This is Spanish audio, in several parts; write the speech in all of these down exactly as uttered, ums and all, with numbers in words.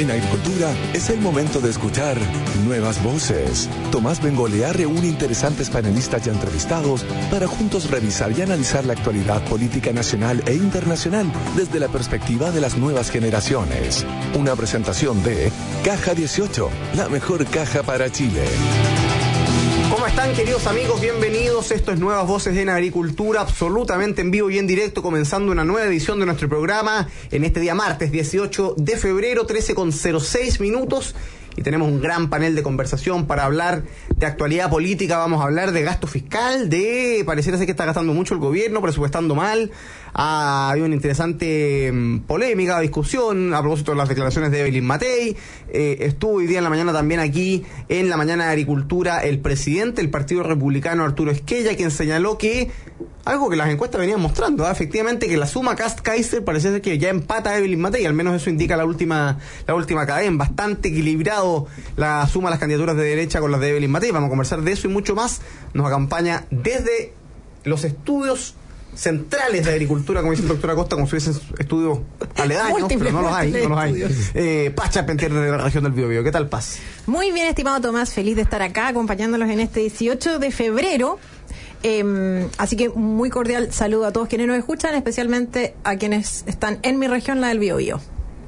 En Agricultura es el momento de escuchar nuevas voces. Tomás Bengolea reúne interesantes panelistas y entrevistados para juntos revisar y analizar la actualidad política nacional e internacional desde la perspectiva de las nuevas generaciones. Una presentación de Caja dieciocho, la mejor caja para Chile. ¿Cómo están, queridos amigos? Bienvenidos. Esto es Nuevas Voces en Agricultura, absolutamente en vivo y en directo, comenzando una nueva edición de nuestro programa en este día martes dieciocho de febrero, trece con cero seis minutos. Y tenemos un gran panel de conversación para hablar de actualidad política. Vamos a hablar de gasto fiscal, de pareciera ser que está gastando mucho el gobierno, presupuestando mal. Ah, hay una interesante um, polémica, discusión a propósito de las declaraciones de Evelyn Matei. Eh, estuvo hoy día en la mañana también aquí en la mañana de Agricultura el presidente del Partido Republicano, Arturo Esquella, quien señaló que algo que las encuestas venían mostrando, ¿eh? efectivamente, que la suma Kast-Kaiser parece ser que ya empata a Evelyn Matei, al menos eso indica la última la última cadena. Bastante equilibrado la suma de las candidaturas de derecha con las de Evelyn Matei. Vamos a conversar de eso y mucho más. Nos acompaña desde los estudios centrales de Agricultura, como dice el doctor Acosta, como si hubiesen estudios aledaños, pero no los hay, no los hay. Eh, Paz Charpentier de la región del Biobío. ¿Qué tal, Paz? Muy bien, estimado Tomás, feliz de estar acá acompañándolos en este dieciocho de febrero. Eh, así que muy cordial saludo a todos quienes nos escuchan, especialmente a quienes están en mi región, la del Biobío.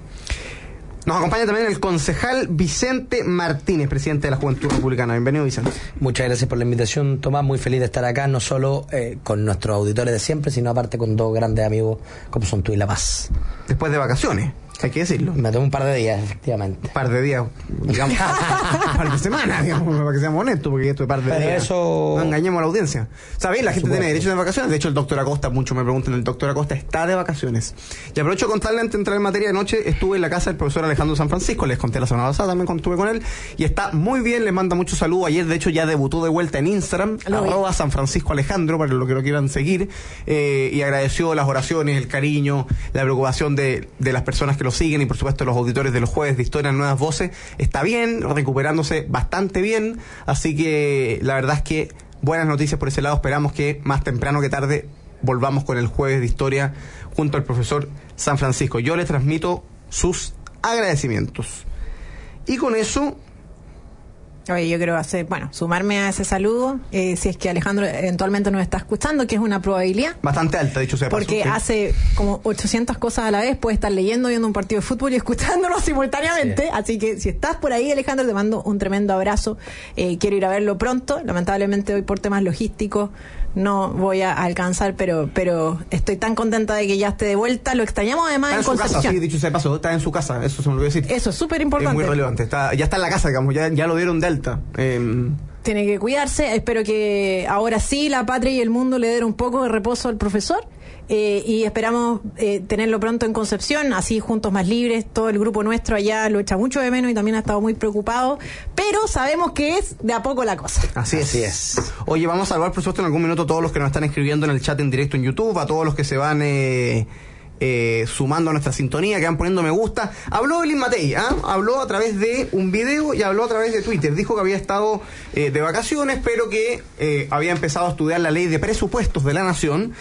Nos acompaña también el concejal Vicente Martínez, presidente de la Juventud Republicana. Bienvenido, Vicente. Muchas gracias por la invitación, Tomás. Muy feliz de estar acá, no solo eh, con nuestros auditores de siempre, sino aparte con dos grandes amigos como son tú y La Paz. Después de vacaciones, hay que decirlo. Me tomé un par de días, efectivamente. Un par de días, digamos, un par de semanas, digamos, para que seamos honestos, porque esto es par de Pero días. Eso... No engañemos a la audiencia. ¿Sabéis? La gente Supuesto. tiene derecho de vacaciones. De hecho, el doctor Acosta, muchos me preguntan, el doctor Acosta está de vacaciones. Y aprovecho de contarle, antes de entrar en materia, de noche estuve en la casa del profesor Alejandro San Francisco, les conté la semana pasada también cuando estuve con él, y está muy bien, les manda muchos saludos. Ayer, de hecho, ya debutó de vuelta en Instagram, arroba San Francisco Alejandro, para los que lo quieran seguir, eh, y agradeció las oraciones, el cariño, la preocupación de, de las personas que lo siguen, y por supuesto los auditores de los jueves de Historia en Nuevas Voces. Está bien, recuperándose bastante bien, así que la verdad es que buenas noticias por ese lado. Esperamos que más temprano que tarde volvamos con el jueves de Historia junto al profesor San Francisco. Yo le transmito sus agradecimientos. Y con eso... Oye, yo creo hacer, bueno, sumarme a ese saludo, eh, si es que Alejandro eventualmente nos está escuchando, que es una probabilidad. Bastante alta, dicho sea Porque paso, ¿sí? hace como ochocientas cosas a la vez, puede estar leyendo, viendo un partido de fútbol y escuchándolo simultáneamente. Sí. Así que si estás por ahí, Alejandro, te mando un tremendo abrazo. Eh, quiero ir a verlo pronto. Lamentablemente hoy por temas logísticos no voy a alcanzar, pero pero estoy tan contenta de que ya esté de vuelta. Lo extrañamos además está en, en su casa, sí, dicho sea paso, está en su casa, eso se me olvidó decir. Eso es súper importante. Es muy relevante, está, ya está en la casa, digamos, ya, ya lo dieron de alta. Eh, Tiene que cuidarse. Espero que ahora sí la patria y el mundo le den un poco de reposo al profesor. Eh, y esperamos eh, tenerlo pronto en Concepción, así Juntos Más Libres, todo el grupo nuestro allá lo echa mucho de menos y también ha estado muy preocupado, pero sabemos que es de a poco la cosa. Así es. Así es. Oye, vamos a saludar por supuesto en algún minuto a todos los que nos están escribiendo en el chat en directo en YouTube, a todos los que se van eh, eh, sumando a nuestra sintonía, que van poniendo me gusta. Habló Evelyn Matei, ¿eh? habló a través de un video y habló a través de Twitter. Dijo que había estado eh, de vacaciones, pero que eh, había empezado a estudiar la ley de presupuestos de la Nación.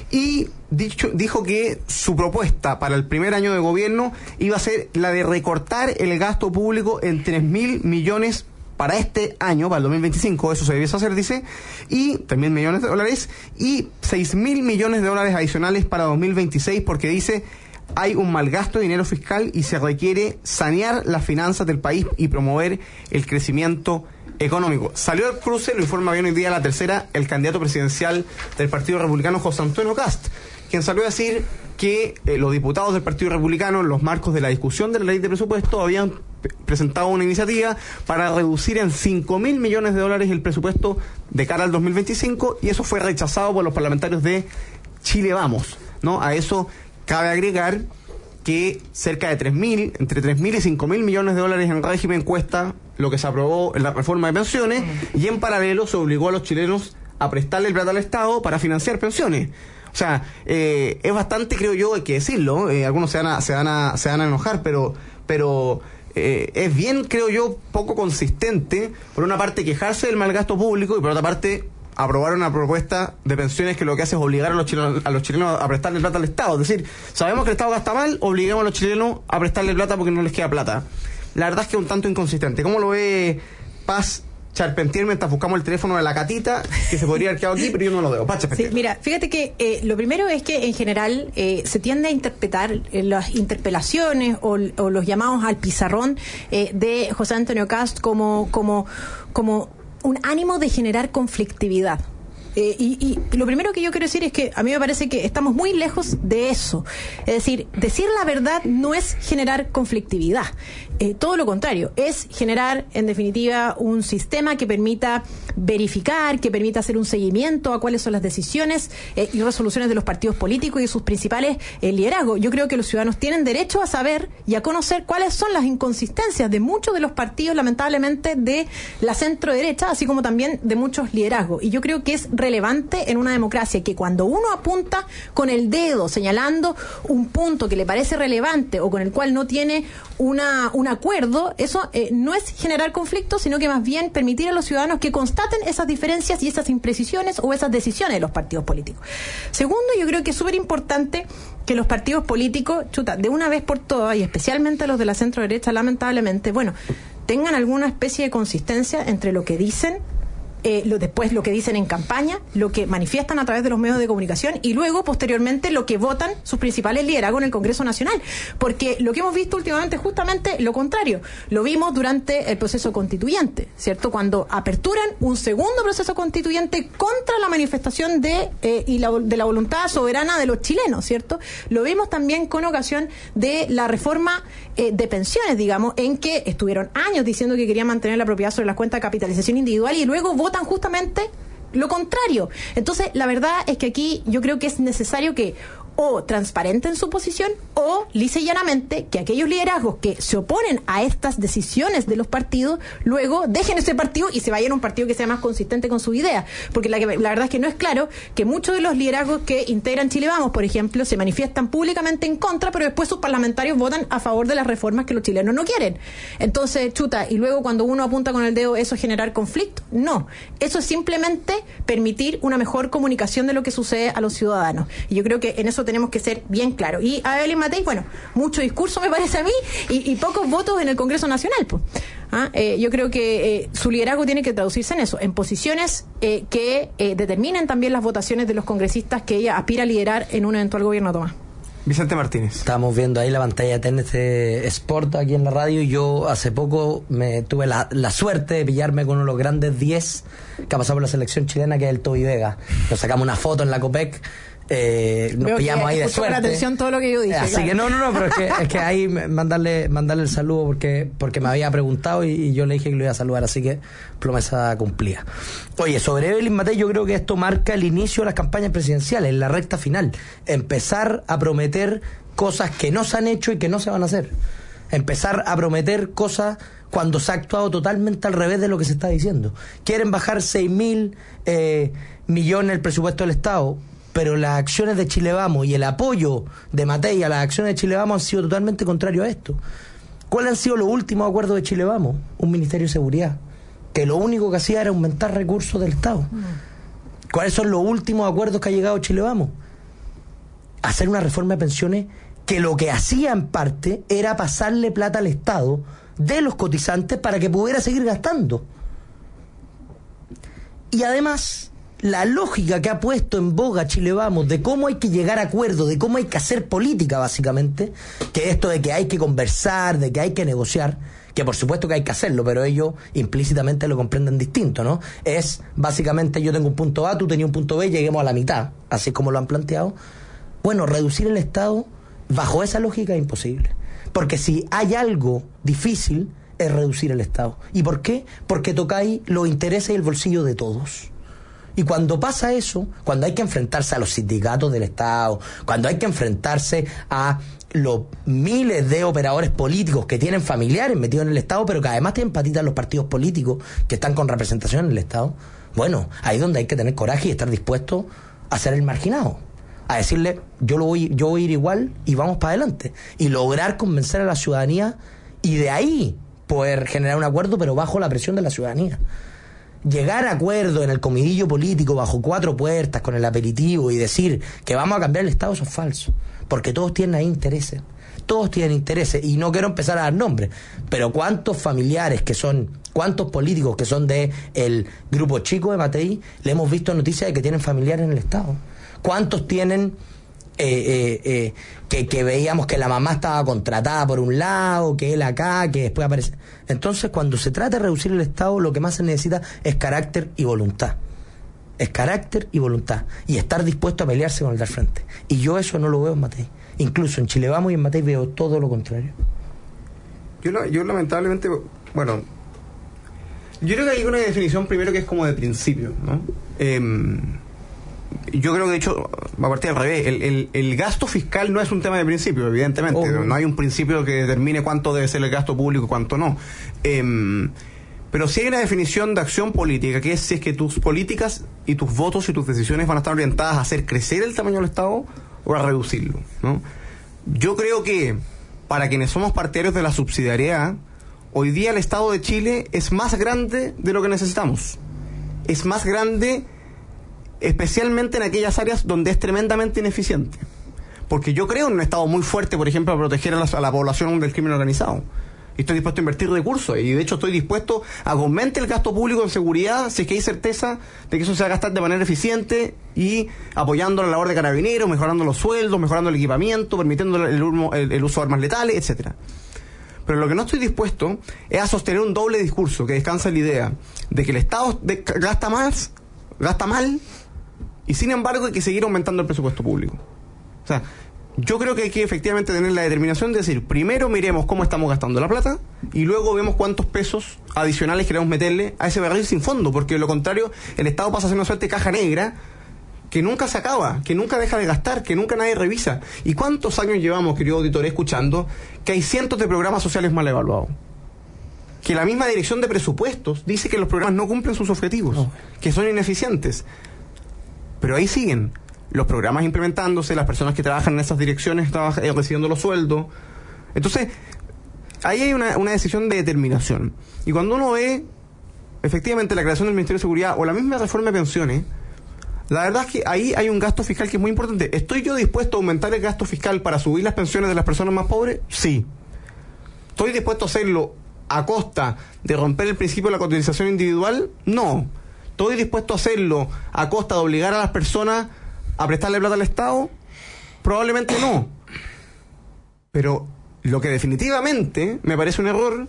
Y dicho, dijo que su propuesta para el primer año de gobierno iba a ser la de recortar el gasto público en tres mil millones para este año, para el dos mil veinticinco, eso se debiese hacer, dice, y tres mil millones de dólares, y seis mil millones de dólares adicionales para dos mil veintiséis, porque dice hay un mal gasto de dinero fiscal y se requiere sanear las finanzas del país y promover el crecimiento económico. Salió al cruce, lo informa bien hoy día La Tercera, el candidato presidencial del Partido Republicano, José Antonio Kast, quien salió a decir que eh, los diputados del Partido Republicano, en los marcos de la discusión de la ley de presupuesto, habían p- presentado una iniciativa para reducir en cinco mil millones de dólares el presupuesto de cara al dos mil veinticinco, y eso fue rechazado por los parlamentarios de Chile Vamos, ¿no? A eso cabe agregar que cerca de tres mil, entre tres mil y cinco mil millones de dólares en régimen cuesta lo que se aprobó en la reforma de pensiones, y en paralelo se obligó a los chilenos a prestarle el plata al Estado para financiar pensiones. O sea, eh, es bastante, creo yo, hay que decirlo, eh, algunos se van a, se van a, se van a enojar, pero, pero eh, es bien, creo yo, poco consistente, por una parte quejarse del mal gasto público y por otra parte aprobar una propuesta de pensiones que lo que hace es obligar a los chilenos, a los chilenos a prestarle plata al Estado. Es decir, sabemos que el Estado gasta mal, obliguemos a los chilenos a prestarle plata porque no les queda plata. la verdad es que es un tanto inconsistente. ¿Cómo lo ve Paz Charpentier mientras buscamos el teléfono de la Catita, que se podría haber quedado aquí, pero yo no lo veo? Paz Charpentier. Sí, mira, fíjate que eh, lo primero es que en general eh, se tiende a interpretar eh, las interpelaciones o, o los llamados al pizarrón eh, de José Antonio Kast como, como, como un ánimo de generar conflictividad. Eh, y, y lo primero que yo quiero decir es que a mí me parece que estamos muy lejos de eso. Es decir, decir la verdad no es generar conflictividad. Eh, todo lo contrario, es generar, en definitiva, un sistema que permita verificar, que permita hacer un seguimiento a cuáles son las decisiones eh, y resoluciones de los partidos políticos y sus principales eh, liderazgos. Yo creo que los ciudadanos tienen derecho a saber y a conocer cuáles son las inconsistencias de muchos de los partidos, lamentablemente, de la centro derecha, así como también de muchos liderazgos. Y yo creo que es relevante en una democracia que cuando uno apunta con el dedo señalando un punto que le parece relevante o con el cual no tiene una, un acuerdo, eso eh, no es generar conflicto, sino que más bien permitir a los ciudadanos que constaten esas diferencias y esas imprecisiones o esas decisiones de los partidos políticos. Segundo, yo creo que es súper importante que los partidos políticos, chuta, de una vez por todas, y especialmente los de la centro derecha, lamentablemente, bueno, tengan alguna especie de consistencia entre lo que dicen, Eh, lo, después lo que dicen en campaña, lo que manifiestan a través de los medios de comunicación y luego, posteriormente, lo que votan sus principales liderazgos en el Congreso Nacional. Porque lo que hemos visto últimamente es justamente lo contrario. Lo vimos durante el proceso constituyente, ¿cierto? Cuando aperturan un segundo proceso constituyente contra la manifestación de, eh, y la, de la voluntad soberana de los chilenos, ¿cierto? Lo vimos también con ocasión de la reforma eh, de pensiones, digamos, en que estuvieron años diciendo que querían mantener la propiedad sobre las cuentas de capitalización individual y luego votan justamente lo contrario. Entonces, la verdad es que aquí yo creo que es necesario que o transparenten su posición o, lisa y llanamente, que aquellos liderazgos que se oponen a estas decisiones de los partidos, luego dejen ese partido y se vayan a un partido que sea más consistente con su idea. Porque la, que, la verdad es que no es claro que muchos de los liderazgos que integran Chile Vamos, por ejemplo, se manifiestan públicamente en contra, pero después sus parlamentarios votan a favor de las reformas que los chilenos no quieren. Entonces, chuta, y luego cuando uno apunta con el dedo, ¿eso es generar conflicto? No. Eso es simplemente permitir una mejor comunicación de lo que sucede a los ciudadanos. Y yo creo que en eso tenemos que ser bien claros. Y a Evelyn Matei, bueno, mucho discurso me parece a mí y, y pocos votos en el Congreso Nacional. Pues. ¿Ah? Eh, yo creo que eh, su liderazgo tiene que traducirse en eso, en posiciones eh, que eh, determinen también las votaciones de los congresistas que ella aspira a liderar en un eventual gobierno, Tomás. Vicente Martínez. Estamos viendo ahí la pantalla de T N T Sport aquí en la radio y yo hace poco me tuve la, la suerte de pillarme con uno de los grandes diez que ha pasado por la selección chilena, que es el Toby Vega. Nos sacamos una foto en la Copec. Eh, nos Veo pillamos ahí de suerte. Con atención todo lo que yo dije. Así claro. que no, no, no, pero es que, es que ahí mandarle, mandarle el saludo porque, porque me había preguntado y, y yo le dije que lo iba a saludar, así que promesa cumplida. Oye, sobre Evelyn Matei, yo creo que esto marca el inicio de las campañas presidenciales, en la recta final. Empezar a prometer cosas que no se han hecho y que no se van a hacer. Empezar a prometer cosas cuando se ha actuado totalmente al revés de lo que se está diciendo. Quieren bajar seis mil eh, millones el presupuesto del Estado, pero las acciones de Chile Vamos y el apoyo de Matei a las acciones de Chile Vamos han sido totalmente contrarios a esto. ¿Cuáles han sido los últimos acuerdos de Chile Vamos? Un Ministerio de Seguridad, que lo único que hacía era aumentar recursos del Estado. ¿Cuáles son los últimos acuerdos que ha llegado Chile Vamos? Hacer una reforma de pensiones que lo que hacía en parte era pasarle plata al Estado de los cotizantes para que pudiera seguir gastando. Y además, la lógica que ha puesto en boga Chile Vamos de cómo hay que llegar a acuerdos, de cómo hay que hacer política básicamente, que esto de que hay que conversar, de que hay que negociar, que por supuesto que hay que hacerlo, pero ellos implícitamente lo comprenden distinto, ¿no? Es básicamente yo tengo un punto A, tú tenías un punto B, lleguemos a la mitad, así como lo han planteado. Bueno, reducir el Estado bajo esa lógica es imposible, porque si hay algo difícil es reducir el Estado. ¿Y por qué? Porque tocáis los intereses y el bolsillo de todos. Y cuando pasa eso, cuando hay que enfrentarse a los sindicatos del Estado, cuando hay que enfrentarse a los miles de operadores políticos que tienen familiares metidos en el Estado, pero que además tienen patitas en los partidos políticos que están con representación en el Estado, bueno, ahí es donde hay que tener coraje y estar dispuesto a ser el marginado, a decirle, yo lo voy, yo voy a ir igual y vamos para adelante, y lograr convencer a la ciudadanía y de ahí poder generar un acuerdo, pero bajo la presión de la ciudadanía. Llegar a acuerdo en el comidillo político bajo cuatro puertas con el aperitivo y decir que vamos a cambiar el Estado, eso es falso, porque todos tienen ahí intereses, todos tienen intereses, y no quiero empezar a dar nombres, pero cuántos familiares que son, cuántos políticos que son de el grupo chico de Matei, le hemos visto noticias de que tienen familiares en el Estado. ¿Cuántos tienen eh, eh, eh, que, que veíamos que la mamá estaba contratada por un lado, que él acá, que después aparece? Entonces, cuando se trata de reducir el Estado, lo que más se necesita es carácter y voluntad. Es carácter y voluntad. Y estar dispuesto a pelearse con el del frente. Y yo eso no lo veo en Matei. Incluso en Chile Vamos y en Matei veo todo lo contrario. Yo, yo lamentablemente, bueno, yo creo que hay una definición primero que es como de principio, ¿no? Eh, yo creo que de hecho, a partir del revés, el, el, el gasto fiscal no es un tema de principio, evidentemente. Oh. No hay un principio que determine cuánto debe ser el gasto público y cuánto no. Eh, Pero sí hay una definición de acción política, que es si es que tus políticas y tus votos y tus decisiones van a estar orientadas a hacer crecer el tamaño del Estado o a reducirlo, ¿no? Yo creo que para quienes somos partidarios de la subsidiariedad, hoy día el Estado de Chile es más grande de lo que necesitamos. Es más grande especialmente en aquellas áreas donde es tremendamente ineficiente. Porque yo creo en un Estado muy fuerte, por ejemplo, a proteger a la, a la población del crimen organizado. Y estoy dispuesto a invertir recursos, y de hecho estoy dispuesto a que aumente el gasto público en seguridad si es que hay certeza de que eso se va a gastar de manera eficiente, y apoyando la labor de carabineros, mejorando los sueldos, mejorando el equipamiento, permitiendo el, el, el uso de armas letales, etcétera. Pero lo que no estoy dispuesto es a sostener un doble discurso que descansa en la idea de que el Estado de, gasta más, gasta mal, y sin embargo hay que seguir aumentando el presupuesto público. O sea, yo creo que hay que efectivamente tener la determinación de decir, primero miremos cómo estamos gastando la plata y luego vemos cuántos pesos adicionales queremos meterle a ese barril sin fondo, porque de lo contrario el Estado pasa a ser una suerte de caja negra que nunca se acaba, que nunca deja de gastar, que nunca nadie revisa. ¿Y cuántos años llevamos, querido auditor, escuchando que hay cientos de programas sociales mal evaluados? Que la misma dirección de presupuestos dice que los programas no cumplen sus objetivos, no. que son ineficientes. Pero ahí siguen los programas implementándose, las personas que trabajan en esas direcciones trabajan, eh, recibiendo los sueldos. Entonces, ahí hay una, una decisión de determinación. Y cuando uno ve efectivamente la creación del Ministerio de Seguridad o la misma reforma de pensiones, la verdad es que ahí hay un gasto fiscal que es muy importante. ¿Estoy yo dispuesto a aumentar el gasto fiscal para subir las pensiones de las personas más pobres? Sí. ¿Estoy dispuesto a hacerlo a costa de romper el principio de la cotización individual? No. ¿Estoy dispuesto a hacerlo a costa de obligar a las personas a prestarle plata al Estado? Probablemente no. Pero lo que definitivamente me parece un error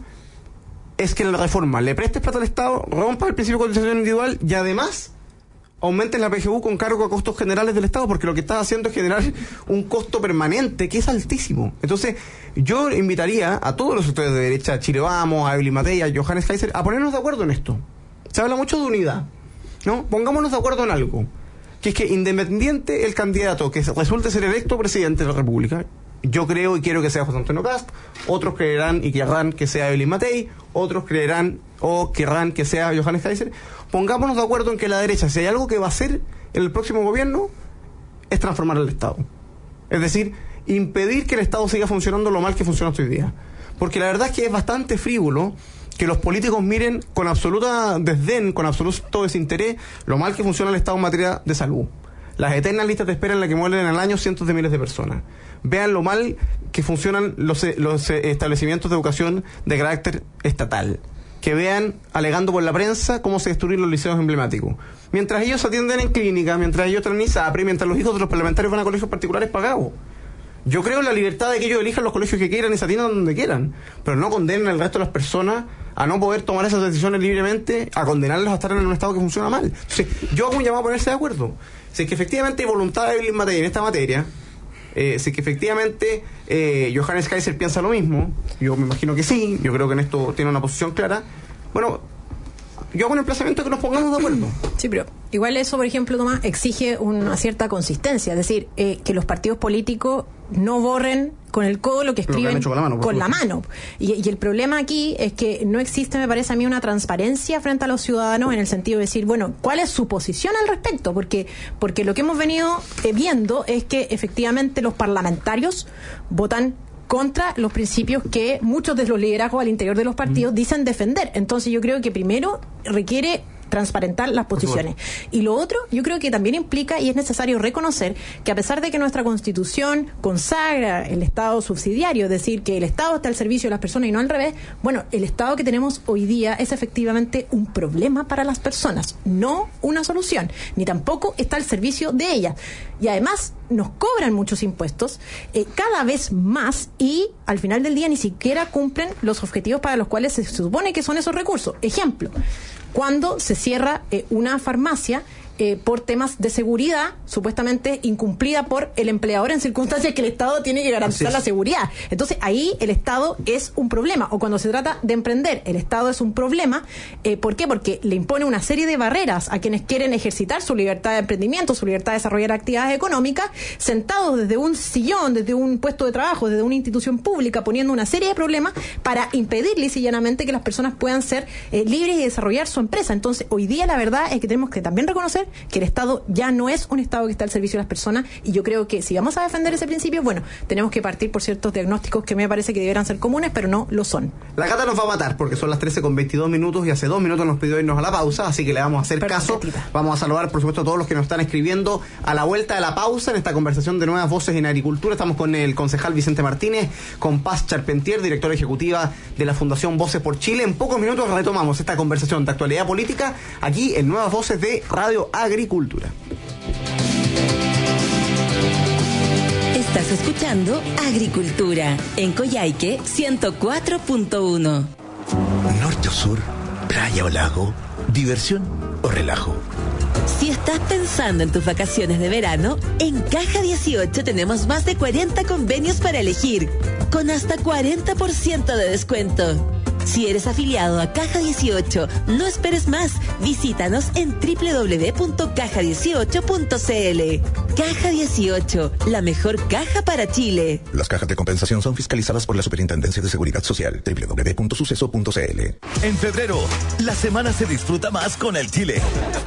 es que en la reforma le prestes plata al Estado, rompa el principio de cotización individual y además aumentes la P G U con cargo a costos generales del Estado, porque lo que estás haciendo es generar un costo permanente que es altísimo. Entonces, yo invitaría a todos los sectores de derecha, a Chile Vamos, a Evelyn Matei, a Johannes Kaiser, a ponernos de acuerdo en esto. Se habla mucho de unidad, ¿no? Pongámonos de acuerdo en algo, que es que independiente el candidato que resulte ser electo presidente de la República, yo creo y quiero que sea José Antonio Kast, otros creerán y querrán que sea Evelyn Matei, otros creerán o querrán que sea Johannes Kaiser. Pongámonos de acuerdo en que la derecha, si hay algo que va a hacer en el próximo gobierno, es transformar el Estado. Es decir, impedir que el Estado siga funcionando lo mal que funciona hoy día. Porque la verdad es que es bastante frívolo que los políticos miren con absoluta desdén, con absoluto desinterés, lo mal que funciona el Estado en materia de salud. Las eternas listas de espera en las que mueren al año cientos de miles de personas. Vean lo mal que funcionan los, los establecimientos de educación de carácter estatal. Que vean, alegando por la prensa, cómo se destruyen los liceos emblemáticos. Mientras ellos se atienden en clínica, mientras ellos traen ISAPRE, mientras los hijos de los parlamentarios van a colegios particulares pagados. Yo creo en la libertad de que ellos elijan los colegios que quieran y se atiendan donde quieran, pero no condenen al resto de las personas a no poder tomar esas decisiones libremente, a condenarlos a estar en un Estado que funciona mal. Entonces, yo hago un llamado a ponerse de acuerdo. Si es que efectivamente hay voluntad de Evelyn Matei en esta materia, eh, si es que efectivamente eh, Johannes Kaiser piensa lo mismo, yo me imagino que sí, yo creo que en esto tiene una posición clara, bueno, yo hago un emplazamiento que nos pongamos de acuerdo. Sí, pero igual eso, por ejemplo, Tomás, exige una cierta consistencia, es decir, eh, que los partidos políticos no borren con el codo lo que escriben lo que con la mano. Con la mano. Y, y el problema aquí es que no existe, me parece a mí, una transparencia frente a los ciudadanos en el sentido de decir, bueno, ¿cuál es su posición al respecto? Porque, porque lo que hemos venido eh, viendo es que efectivamente los parlamentarios votan contra los principios que muchos de los liderazgos al interior de los partidos dicen defender. Entonces yo creo que primero requiere transparentar las posiciones. Y lo otro, yo creo que también implica y es necesario reconocer que a pesar de que nuestra Constitución consagra el Estado subsidiario, es decir, que el Estado está al servicio de las personas y no al revés, bueno, el Estado que tenemos hoy día es efectivamente un problema para las personas, no una solución, ni tampoco está al servicio de ellas. Y además nos cobran muchos impuestos, eh, cada vez más, y al final del día ni siquiera cumplen los objetivos para los cuales se supone que son esos recursos. Ejemplo, cuando se cierra eh, una farmacia eh, por temas de seguridad, supuestamente incumplida por el empleador en circunstancias que el Estado tiene que garantizar la seguridad. Entonces ahí el Estado es un problema. O cuando se trata de emprender, el Estado es un problema. Eh, ¿Por qué? Porque le impone una serie de barreras a quienes quieren ejercitar su libertad de emprendimiento, su libertad de desarrollar actividades económicas, sentados desde un sillón, desde un puesto de trabajo, desde una institución pública, poniendo una serie de problemas para impedir lisa y llanamente que las personas puedan ser eh, libres y desarrollar su empresa. Entonces hoy día la verdad es que tenemos que también reconocer que el Estado ya no es un Estado que está al servicio de las personas, y yo creo que si vamos a defender ese principio, bueno, tenemos que partir por ciertos diagnósticos que me parece que deberán ser comunes, pero no lo son. La Cata nos va a matar porque son las trece con veintidós minutos y hace dos minutos nos pidió irnos a la pausa, así que le vamos a hacer caso. Vamos a saludar, por supuesto, a todos los que nos están escribiendo a la vuelta de la pausa en esta conversación de Nuevas Voces en Agricultura. Estamos con el concejal Vicente Martínez, con Paz Charpentier, directora ejecutiva de la Fundación Voces por Chile. En pocos minutos retomamos esta conversación de actualidad política aquí en Nuevas Voces de Radio Agricultura. Estás escuchando Agricultura en Coyhaique ciento cuatro punto uno. Norte o sur, playa o lago, diversión o relajo. Si estás pensando en tus vacaciones de verano, en Caja dieciocho tenemos más de cuarenta convenios para elegir, con hasta cuarenta por ciento de descuento. Si eres afiliado a Caja dieciocho, no esperes más. Visítanos en doble u doble u doble u punto caja dieciocho punto c l. Caja dieciocho, la mejor caja para Chile. Las cajas de compensación son fiscalizadas por la Superintendencia de Seguridad Social. doble u doble u doble u punto suceso punto c l. En febrero, la semana se disfruta más con el Chile.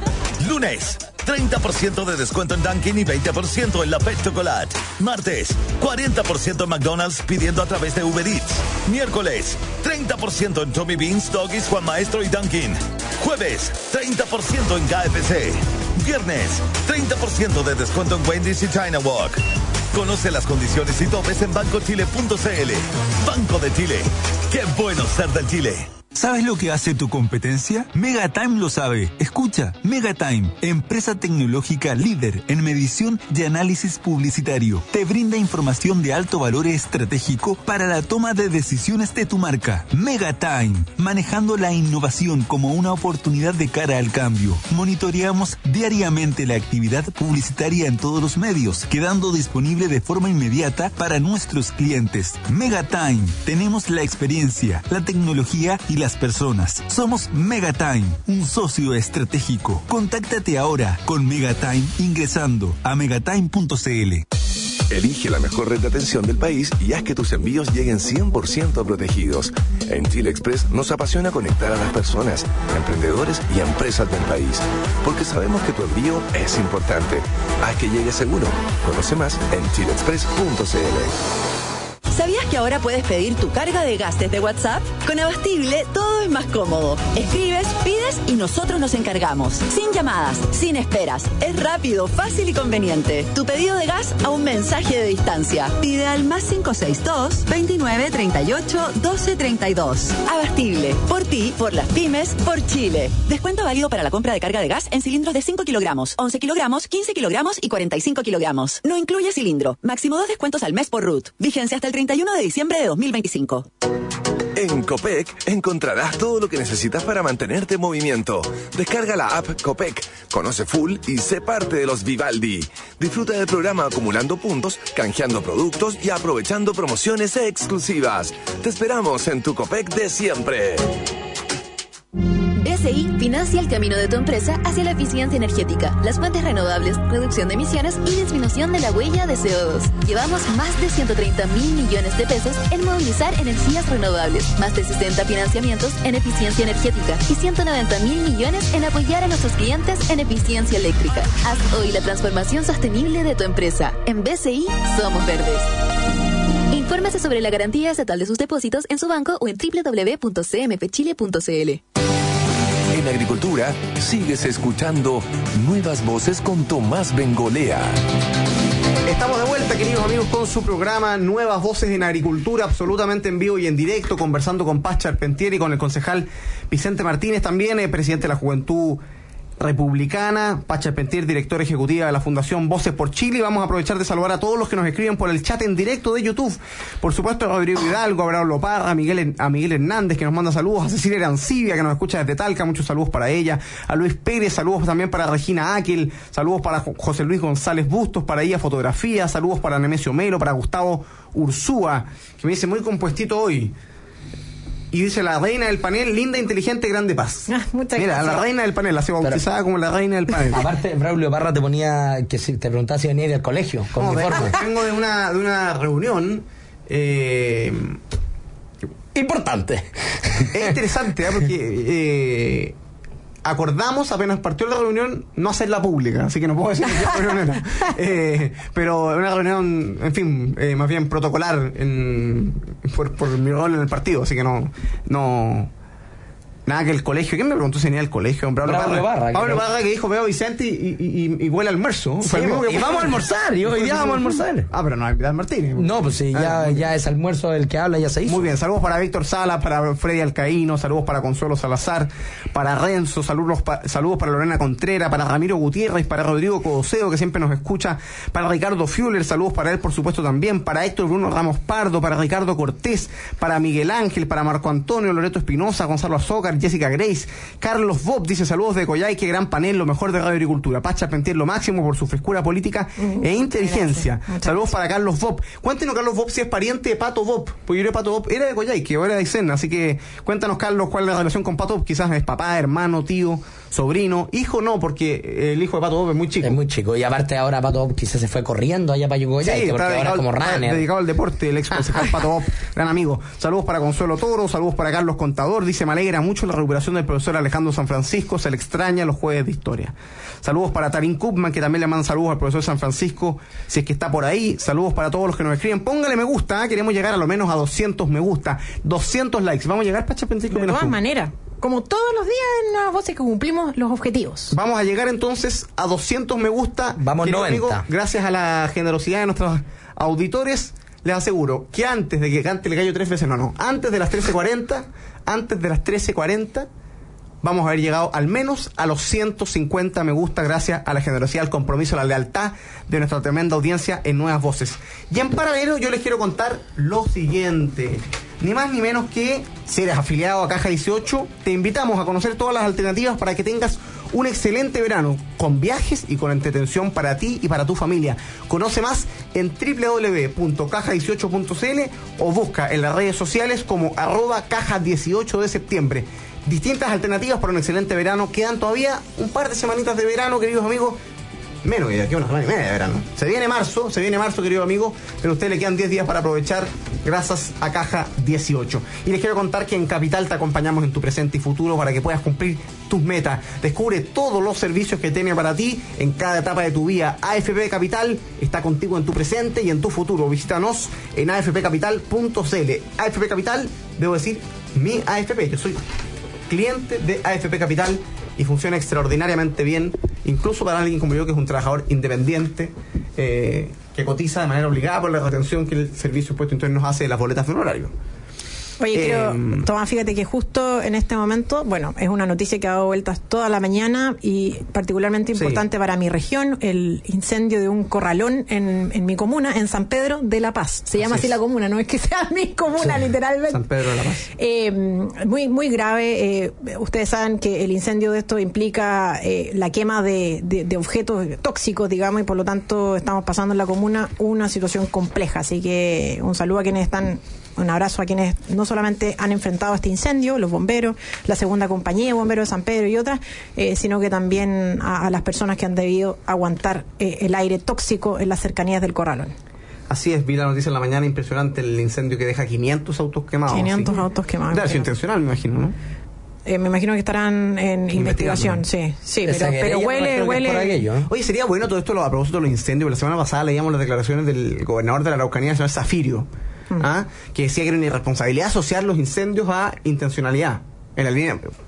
Lunes, treinta por ciento de descuento en Dunkin' y veinte por ciento en la Pet Chocolate. Martes, cuarenta por ciento en McDonald's pidiendo a través de Uber Eats. Miércoles, treinta por ciento en Tommy Beans, Doggies, Juan Maestro y Dunkin'. Jueves, treinta por ciento en K F C. Viernes, treinta por ciento de descuento en Wendy's y China Walk. Conoce las condiciones y topes en banco chile punto c l. Banco de Chile. ¡Qué bueno ser del Chile! ¿Sabes lo que hace tu competencia? Megatime lo sabe. Escucha, Megatime, empresa tecnológica líder en medición y análisis publicitario. Te brinda información de alto valor estratégico para la toma de decisiones de tu marca. Megatime, manejando la innovación como una oportunidad de cara al cambio. Monitoreamos diariamente la actividad publicitaria en todos los medios, quedando disponible de forma inmediata para nuestros clientes. Megatime, tenemos la experiencia, la tecnología y las personas. Somos Megatime, un socio estratégico. Contáctate ahora con Megatime ingresando a megatime punto c l. Elige la mejor red de atención del país y haz que tus envíos lleguen cien por ciento protegidos. En Chile Express nos apasiona conectar a las personas, emprendedores y empresas del país, porque sabemos que tu envío es importante. Haz que llegue seguro. Conoce más en chile express punto c l. ¿Sabías que ahora puedes pedir tu carga de gas desde WhatsApp? Con Abastible todo es más cómodo. Escribes, pides y nosotros nos encargamos. Sin llamadas, sin esperas. Es rápido, fácil y conveniente. Tu pedido de gas a un mensaje de distancia. Pide al más cinco seis dos, veintinueve, treinta y ocho, doce, treinta y dos. Abastible. Por ti, por las pymes, por Chile. Descuento válido para la compra de carga de gas en cilindros de cinco kilogramos, once kilogramos, quince kilogramos y cuarenta y cinco kilogramos. No incluye cilindro. Máximo dos descuentos al mes por R U T. Vigencia hasta el treinta y uno de diciembre de dos mil veinticinco. En Copec encontrarás todo lo que necesitas para mantenerte en movimiento. Descarga la app Copec, conoce full y sé parte de los Vivaldi. Disfruta del programa acumulando puntos, canjeando productos y aprovechando promociones exclusivas. Te esperamos en tu Copec de siempre. B C I financia el camino de tu empresa hacia la eficiencia energética, las fuentes renovables, reducción de emisiones y disminución de la huella de C O dos. Llevamos más de ciento treinta mil millones de pesos en movilizar energías renovables, más de sesenta financiamientos en eficiencia energética y ciento noventa mil millones en apoyar a nuestros clientes en eficiencia eléctrica. Haz hoy la transformación sostenible de tu empresa. En B C I somos verdes. Infórmese sobre la garantía estatal de sus depósitos en su banco o en doble u doble u doble u punto c m p chile punto c l. En agricultura, sigues escuchando Nuevas Voces con Tomás Bengolea. Estamos de vuelta, queridos amigos, con su programa Nuevas Voces en Agricultura, absolutamente en vivo y en directo, conversando con Paz Charpentier y con el concejal Vicente Martínez, también eh, presidente de la Juventud Republicana, Paz Charpentier, directora ejecutiva de la Fundación Voces por Chile. Y vamos a aprovechar de saludar a todos los que nos escriben por el chat en directo de YouTube. Por supuesto, a Rodrigo Hidalgo, a Braulio Parra, a Miguel, a Miguel Hernández, que nos manda saludos, a Cecilia Arancibia, que nos escucha desde Talca, muchos saludos para ella, a Luis Pérez, saludos también para Regina Áquil, saludos para José Luis González Bustos, para ella Fotografía, saludos para Nemesio Melo, para Gustavo Ursúa, que me dice muy compuestito hoy. Y dice la reina del panel, linda, inteligente, grande paz. Ah, muchas Mira, gracias. la reina del panel, la se bautizada Pero, como la reina del panel. Aparte, Braulio Parra te ponía, que si, te preguntaba si venía del colegio, con No, uniforme. vengo de una, de una reunión. Eh, Importante. es interesante, ¿eh? Porque eh, acordamos apenas partió la reunión no hacerla pública, así que no puedo decir qué reunión era. Eh, pero una reunión, en fin, eh, más bien protocolar en, por, por mi rol en el partido, así que no, no nada que el colegio. ¿Quién me preguntó si venía del colegio? Pablo Braulio Parra. Parra, Pablo creo. Parra, que dijo veo a Vicente y, y, y, y vuela almuerzo. Sí, Fue el mismo que y vamos a almorzar, y hoy día vamos a almorzar. Ah, pero no hay Vidal Martínez. No, pues sí, ya, Ah, ya ese almuerzo del que habla ya se hizo. muy bien, saludos para Víctor Sala, para Freddy Alcaíno, saludos para Consuelo Salazar, para Renzo, saludos, pa, saludos para Lorena Contreras, para Ramiro Gutiérrez, para Rodrigo Codoseo, que siempre nos escucha, para Ricardo Fuller, saludos para él por supuesto también, para Héctor Bruno Ramos Pardo, para Ricardo Cortés, para Miguel Ángel, para Marco Antonio, Loreto Espinosa, Gonzalo Azócar, Jessica Grace, Carlos Bob dice saludos de Coyhaique, gran panel, lo mejor de Radio Agricultura. Paz Charpentier, lo máximo por su frescura política uh, e inteligencia. Gracias. Saludos para Carlos Bob. Cuéntenos, Carlos Bob, si es pariente de Pato Bob, porque yo creo que Pato Bob era de Coyhaique o era de Aysén, así que cuéntanos, Carlos, cuál es la relación con Pato Bob. Quizás es papá, hermano, tío, sobrino, hijo no, porque el hijo de Pato Bob es muy chico. Es muy chico, y aparte ahora Pato Bob quizás se fue corriendo allá para Yucoyaique, Sí, porque está ahora es como dedicado, runner. dedicado al deporte, el ex concejal Pato Bob, gran amigo. Saludos para Consuelo Toro, saludos para Carlos Contador, dice me alegra mucho la recuperación del profesor Alejandro San Francisco, se le extraña los jueves de historia. Saludos para Tarín Kupman, que también le mandan saludos al profesor San Francisco, si es que está por ahí. Saludos para todos los que nos escriben. Póngale me gusta, ¿eh? Queremos llegar a lo menos a doscientos me gusta, doscientos likes. Vamos a llegar, Pacha Francisco. De todas maneras, como todos los días en Nuevas Voces, que cumplimos los objetivos. Vamos a llegar entonces a doscientos me gusta. Vamos Querido noventa. amigo, gracias a la generosidad de nuestros auditores, les aseguro que antes de que cante el gallo tres veces, no, no, antes de las trece cuarenta, antes de las trece cuarenta, vamos a haber llegado al menos a los ciento cincuenta me gusta, gracias a la generosidad, al compromiso, a la lealtad de nuestra tremenda audiencia en Nuevas Voces. Y en paralelo yo les quiero contar lo siguiente. Ni más ni menos que, si eres afiliado a Caja dieciocho, te invitamos a conocer todas las alternativas para que tengas un excelente verano, con viajes y con entretención para ti y para tu familia. Conoce más en doble u doble u doble u punto caja dieciocho punto c l o busca en las redes sociales como arroba caja dieciocho de septiembre. Distintas alternativas para un excelente verano. Quedan todavía un par de semanitas de verano, queridos amigos. Menos de aquí a una semana y media de verano. Se viene marzo, se viene marzo, querido amigo, pero a usted le quedan diez días para aprovechar gracias a Caja dieciocho. Y les quiero contar que en Capital te acompañamos en tu presente y futuro para que puedas cumplir tus metas. Descubre todos los servicios que tiene para ti en cada etapa de tu vida. A F P Capital está contigo en tu presente y en tu futuro. Visítanos en a f p capital punto c l. A F P Capital, debo decir, mi A F P. Yo soy cliente de A F P Capital y funciona extraordinariamente bien, incluso para alguien como yo, que es un trabajador independiente, eh, que cotiza de manera obligada por la retención que el Servicio de Impuesto Interno nos hace de las boletas de honorario. Oye, Eh, creo, Tomás, fíjate que justo en este momento, bueno, es una noticia que ha dado vueltas toda la mañana y particularmente importante Sí. para mi región, el incendio de un corralón en, en mi comuna, en San Pedro de la Paz. Se llama Así así es. la comuna, no es que sea mi comuna, Sí. literalmente. San Pedro de la Paz. Eh, muy, muy grave. Eh, ustedes saben que el incendio de esto implica eh, la quema de, de, de objetos tóxicos, digamos, y por lo tanto estamos pasando en la comuna una situación compleja. Así que un saludo a quienes están, un abrazo a quienes no solamente han enfrentado este incendio, los bomberos, la segunda compañía de bomberos de San Pedro y otras, eh, sino que también a, a las personas que han debido aguantar eh, el aire tóxico en las cercanías del corralón. Así es, vi la noticia en la mañana, impresionante el incendio que deja quinientos autos quemados. quinientos ¿sí? autos quemados. Debe haber sido intencional, me imagino, ¿no? Eh, me imagino que estarán en investigación, sí, sí, pero, Esa pero querella no huele, creo que es huele. por aquello, ¿eh? Oye, sería bueno todo esto lo, a propósito de los incendios, porque la semana pasada leíamos las declaraciones del gobernador de la Araucanía, el señor Zafirio, mm. ¿ah? que decía que era una irresponsabilidad asociar los incendios a intencionalidad. En la línea,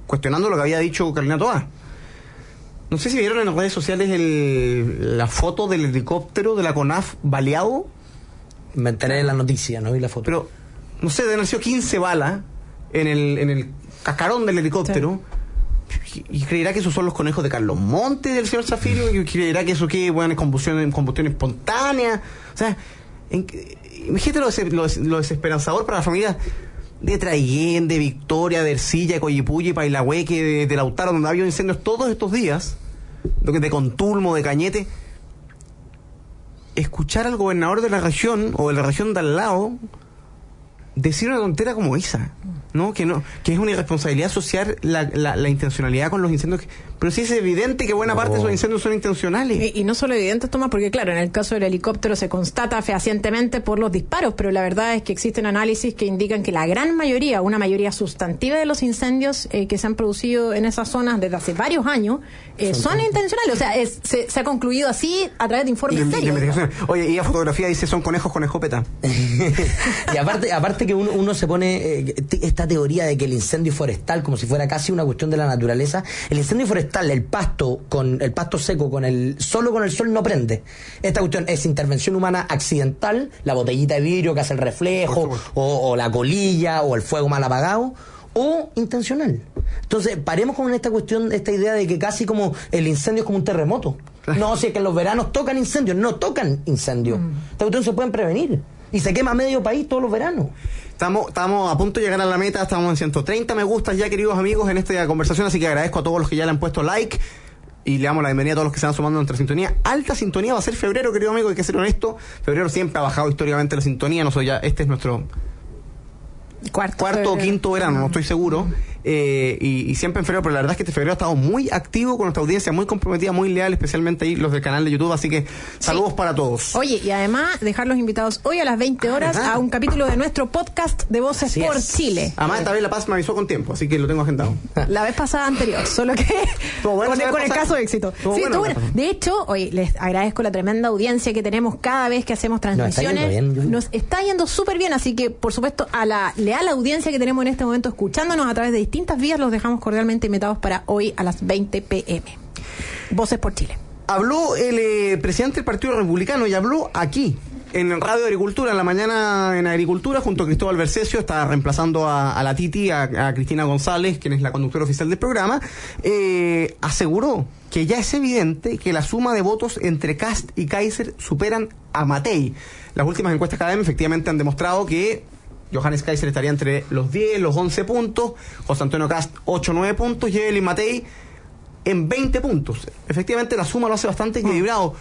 cuestionando lo que había dicho Carolina Toá. No sé si vieron en las redes sociales el, la foto del helicóptero de la CONAF baleado. Me enteré de la noticia, no vi la foto. Pero, no sé, deben haber sido quince balas en el, en el cascarón del helicóptero. Sí. Y, y creerá que esos son los conejos de Carlos Montes, del señor Zafiro, y creerá que eso que bueno, es combustión, combustión espontánea. O sea, en, imagínate lo, des, lo, lo desesperanzador para la familia de Traiguén, de Victoria, de Ercilla, de Coyipulli, Pailahueque, de, de Lautaro, donde ha habido incendios todos estos días, de Contulmo, de Cañete. Escuchar al gobernador de la región o de la región de al lado decir una tontera como esa, ¿no? Que no, que es una irresponsabilidad asociar la, la, la intencionalidad con los incendios. Que, pero sí es evidente que buena parte de esos incendios son intencionales. Y, y no solo evidente, Tomás, porque claro, en el caso del helicóptero se constata fehacientemente por los disparos, pero la verdad es que existen análisis que indican que la gran mayoría, una mayoría sustantiva de los incendios eh, que se han producido en esas zonas desde hace varios años, eh, son, son intencionales. O sea, es, se, se ha concluido así a través de informes y, serios. Y Oye, y la fotografía dice son conejos con escopeta. Y aparte, aparte que uno, uno se pone eh, esta teoría de que el incendio forestal, como si fuera casi una cuestión de la naturaleza, el incendio forestal, el pasto con el pasto seco con el solo con el sol no prende. Esta cuestión es intervención humana accidental, la botellita de vidrio que hace el reflejo, o, o la colilla, o el fuego mal apagado, o intencional. Entonces, paremos con esta cuestión, esta idea de que casi como el incendio es como un terremoto. No, si es que en los veranos tocan incendios, no tocan incendios. Mm. Esta cuestión se pueden prevenir. Y se quema medio país todos los veranos. Estamos, estamos a punto de llegar a la meta, estamos en ciento treinta me gustas ya, queridos amigos, en esta conversación, así que agradezco a todos los que ya le han puesto like y le damos la bienvenida a todos los que se van sumando a nuestra sintonía. Alta sintonía va a ser febrero, querido amigo, hay que ser honesto. Febrero siempre ha bajado históricamente la sintonía, no soy ya, este es nuestro cuarto, cuarto o quinto verano, no estoy seguro. Eh, y, y siempre en febrero, pero la verdad es que este febrero ha estado muy activo con nuestra audiencia, muy comprometida, muy leal, especialmente ahí los del canal de YouTube, así que saludos sí. para todos. Oye, y además dejar los invitados hoy a las veinte horas ah, a un capítulo de nuestro podcast de Voces así por es. Chile. Además esta vez La Paz me avisó con tiempo, así que lo tengo agendado. La vez pasada anterior, solo que bueno, con, el, con el caso de éxito. Sí, bueno, bueno. De hecho, hoy les agradezco la tremenda audiencia que tenemos cada vez que hacemos transmisiones. Nos está yendo, Nos está yendo súper bien, así que por supuesto a la leal audiencia que tenemos en este momento escuchándonos a través de distintas vías, los dejamos cordialmente invitados para hoy a las veinte pe eme. Voces por Chile. Habló el eh, presidente del Partido Republicano y habló aquí, en Radio Agricultura, en la mañana en Agricultura, junto a Cristóbal Bercesio, está reemplazando a, a la Titi, a, a Cristina González, quien es la conductora oficial del programa, eh, aseguró que ya es evidente que la suma de votos entre Kast y Kaiser superan a Matei. Las últimas encuestas K D M efectivamente han demostrado que Johannes Kaiser estaría entre los diez, los once puntos, José Antonio Kast ocho, nueve puntos y Evelyn Matei en veinte puntos. Efectivamente la suma lo hace bastante equilibrado.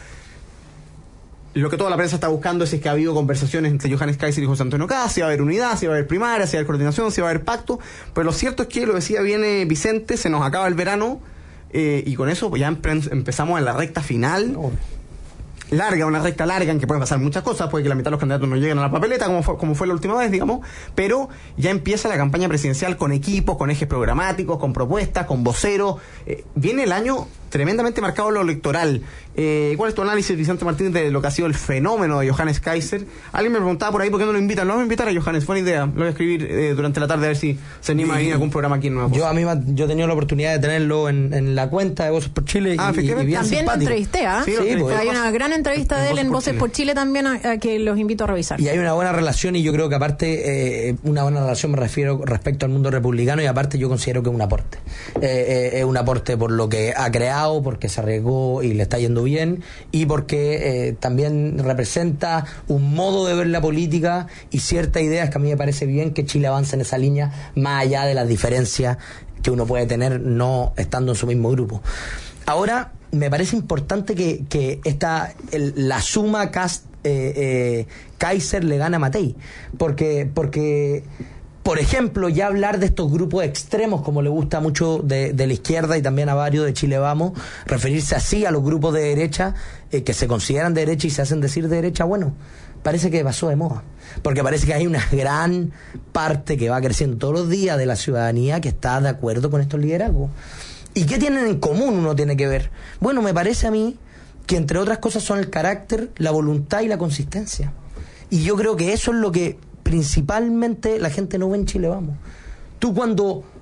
Lo que toda la prensa está buscando es si es que ha habido conversaciones entre Johannes Kaiser y José Antonio Kast, si va a haber unidad, si va a haber primaria, si va a haber coordinación, si va a haber pacto. Pero lo cierto es que, lo decía bien eh, Vicente, se nos acaba el verano eh, y con eso pues ya empe- empezamos en la recta final. Oh. Larga, una recta larga en que pueden pasar muchas cosas, puede que la mitad de los candidatos no lleguen a la papeleta, como fue, como fue la última vez, digamos, pero ya empieza la campaña presidencial con equipos, con ejes programáticos, con propuestas, con voceros. Eh, viene el año tremendamente marcado en lo electoral. Eh, ¿Cuál es tu análisis, Vicente Martínez, de lo que ha sido el fenómeno de Johannes Kaiser? Alguien me preguntaba por ahí por qué no lo invitan. No vamos a invitar a Johannes, buena idea. Lo voy a escribir eh, durante la tarde a ver si se anima a venir a algún programa aquí en Nueva Voz. Yo a mí yo he tenido la oportunidad de tenerlo en, en la cuenta de Voces por Chile ah, y, y bien también simpático. lo entrevisté, ¿ah? ¿eh? Sí, sí, pues, hay una gran entrevista de él en Voces por Chile también a, a que los invito a revisar. Y hay una buena relación y yo creo que aparte eh, una buena relación me refiero respecto al mundo republicano y aparte yo considero que es un aporte. Eh, eh, es un aporte por lo que ha creado, porque se arriesgó y le está yendo bien y porque eh, también representa un modo de ver la política y ciertas ideas que a mí me parece bien que Chile avance en esa línea más allá de las diferencias que uno puede tener no estando en su mismo grupo. Ahora me parece importante que, que esta el, la suma Kast eh, eh, Kaiser le gana a Matei porque porque por ejemplo, ya hablar de estos grupos extremos, como le gusta mucho de, de la izquierda y también a varios de Chile Vamos, referirse así a los grupos de derecha, eh, que se consideran de derecha y se hacen decir de derecha, bueno, parece que pasó de moda. Porque parece que hay una gran parte que va creciendo todos los días de la ciudadanía que está de acuerdo con estos liderazgos. ¿Y qué tienen en común? Uno tiene que ver. Bueno, me parece a mí que entre otras cosas son el carácter, la voluntad y la consistencia. Y yo creo que eso es lo que principalmente la gente no ve en Chile Vamos. Tú cuando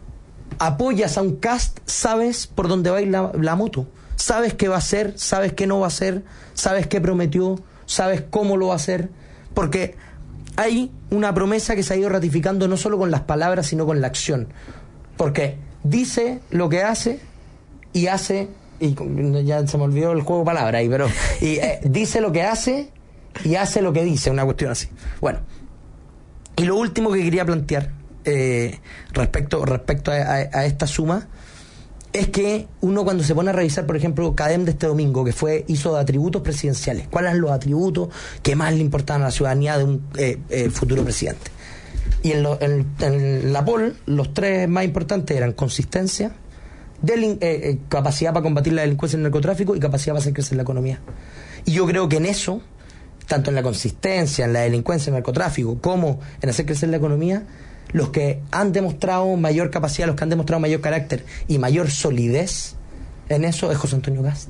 apoyas a un Kast, sabes por dónde va a ir la, la moto. Sabes qué va a hacer, sabes qué no va a hacer, sabes qué prometió, sabes cómo lo va a hacer. Porque hay una promesa que se ha ido ratificando no solo con las palabras, sino con la acción. Porque dice lo que hace y hace... Y ya se me olvidó el juego de palabras ahí, pero... Y eh, dice lo que hace y hace lo que dice, una cuestión así. Bueno, y lo último que quería plantear eh, respecto, respecto a, a, a esta suma es que uno cuando se pone a revisar, por ejemplo, CADEM de este domingo, que fue hizo de atributos presidenciales, ¿cuáles eran los atributos que más le importaban a la ciudadanía de un eh, eh, futuro presidente? Y en, lo, en, en la poll, los tres más importantes eran consistencia, delin- eh, eh, capacidad para combatir la delincuencia y el narcotráfico y capacidad para hacer crecer la economía. Y yo creo que en eso, tanto en la consistencia, en la delincuencia, en el narcotráfico, como en hacer crecer la economía, los que han demostrado mayor capacidad, los que han demostrado mayor carácter y mayor solidez en eso es José Antonio Kast.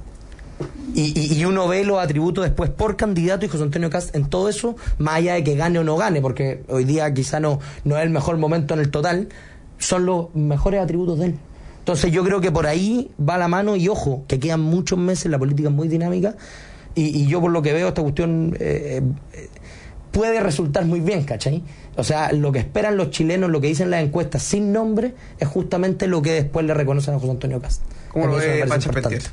Y, y, y uno ve los atributos después por candidato y José Antonio Kast en todo eso, más allá de que gane o no gane, porque hoy día quizá no, no es el mejor momento en el total, son los mejores atributos de él. Entonces yo creo que por ahí va la mano y ojo, que quedan muchos meses, la política es muy dinámica y, y yo por lo que veo esta cuestión eh, eh, puede resultar muy bien, ¿cachai? O sea, lo que esperan los chilenos, lo que dicen las encuestas sin nombre, es justamente lo que después le reconocen a José Antonio Kast. ¿Cómo lo ve Pacha Pelletier?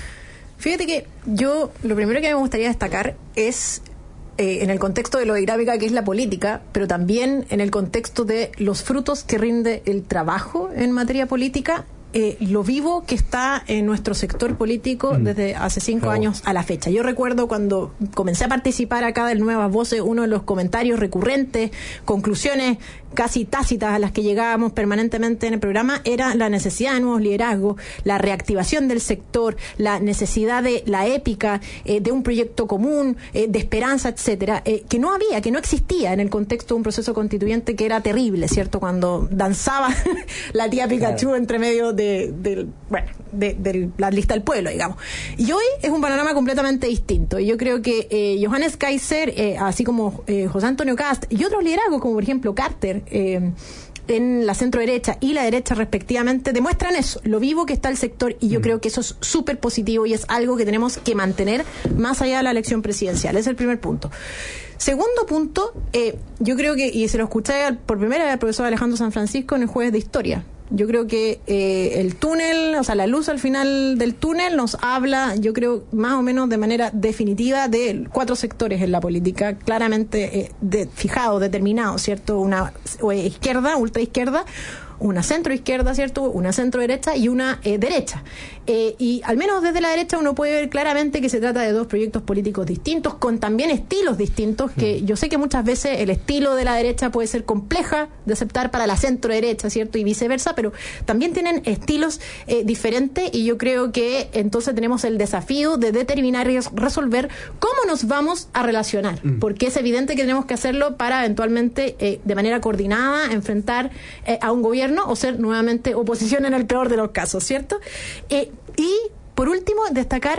Fíjate que yo lo primero que me gustaría destacar es eh, en el contexto de lo dinámica que es la política, pero también en el contexto de los frutos que rinde el trabajo en materia política, eh, lo vivo que está en nuestro sector político mm. desde hace cinco oh. años a la fecha. Yo recuerdo cuando comencé a participar acá del Nuevas Voces, uno de los comentarios recurrentes, conclusiones casi tácitas a las que llegábamos permanentemente en el programa, era la necesidad de nuevos liderazgos, la reactivación del sector, la necesidad de la épica, eh, de un proyecto común, eh, de esperanza, etcétera, eh, que no había, que no existía en el contexto de un proceso constituyente que era terrible, ¿cierto? Cuando danzaba la tía Pikachu claro. entre medio de, de, bueno, de, de la lista del pueblo, digamos. Y hoy es un panorama completamente distinto. Y yo creo que eh, Johannes Kaiser, eh, así como eh, José Antonio Kast y otros liderazgos, como por ejemplo Carter, Eh, en la centro derecha y la derecha respectivamente, demuestran eso, lo vivo que está el sector, y yo mm. creo que eso es súper positivo y es algo que tenemos que mantener más allá de la elección presidencial. Ese es el primer punto. Segundo punto, eh, yo creo que, y se lo escuché por primera vez al profesor Alejandro San Francisco en el jueves de historia, yo creo que eh, el túnel, o sea, la luz al final del túnel nos habla, yo creo, más o menos de manera definitiva de cuatro sectores en la política, claramente eh, de, fijados, determinados, ¿cierto? Una izquierda, ultraizquierda, una centroizquierda, ¿cierto? Una centroderecha y una eh, derecha. Eh, y al menos desde la derecha uno puede ver claramente que se trata de dos proyectos políticos distintos, con también estilos distintos, que yo sé que muchas veces el estilo de la derecha puede ser compleja de aceptar para la centroderecha, ¿cierto? Y viceversa, pero también tienen estilos eh, diferentes, y yo creo que entonces tenemos el desafío de determinar y resolver cómo nos vamos a relacionar, mm. porque es evidente que tenemos que hacerlo para eventualmente eh, de manera coordinada enfrentar eh, a un gobierno o ser nuevamente oposición en el peor de los casos, ¿cierto? Eh, y por último, destacar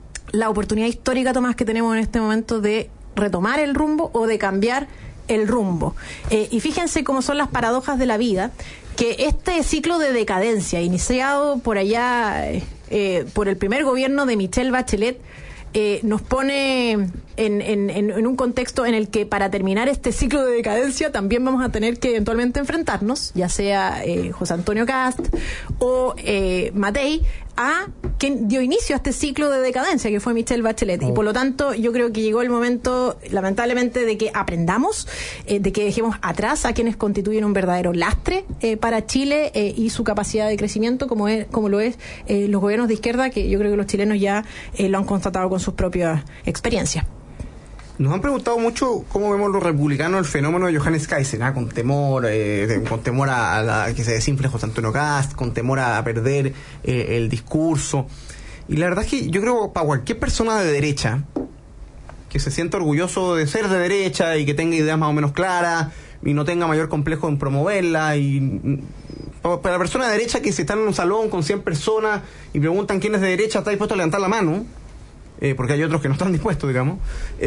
la oportunidad histórica, Tomás, que tenemos en este momento de retomar el rumbo o de cambiar el rumbo. Eh, y fíjense cómo son las paradojas de la vida, que este ciclo de decadencia, iniciado por allá, eh, por el primer gobierno de Michelle Bachelet, Eh, nos pone en, en, en un contexto en el que para terminar este ciclo de decadencia también vamos a tener que eventualmente enfrentarnos, ya sea eh, José Antonio Kast o eh, Matei, a quien dio inicio a este ciclo de decadencia, que fue Michelle Bachelet. Oh. Y por lo tanto, yo creo que llegó el momento, lamentablemente, de que aprendamos, eh, de que dejemos atrás a quienes constituyen un verdadero lastre eh, para Chile eh, y su capacidad de crecimiento, como es como lo es eh, los gobiernos de izquierda, que yo creo que los chilenos ya eh, lo han constatado con sus propias experiencias. Nos han preguntado mucho cómo vemos los republicanos el fenómeno de Johannes Kaiser, ¿eh? con temor, eh, de, con temor a, a, la, a que se desinfle José Antonio Kast, con temor a, a perder eh, el discurso. Y la verdad es que yo creo que para cualquier persona de derecha que se sienta orgulloso de ser de derecha y que tenga ideas más o menos claras y no tenga mayor complejo en promoverla, y para la persona de derecha que se está en un salón con cien personas y preguntan quién es de derecha, está dispuesto a levantar la mano, Eh, porque hay otros que no están dispuestos, digamos.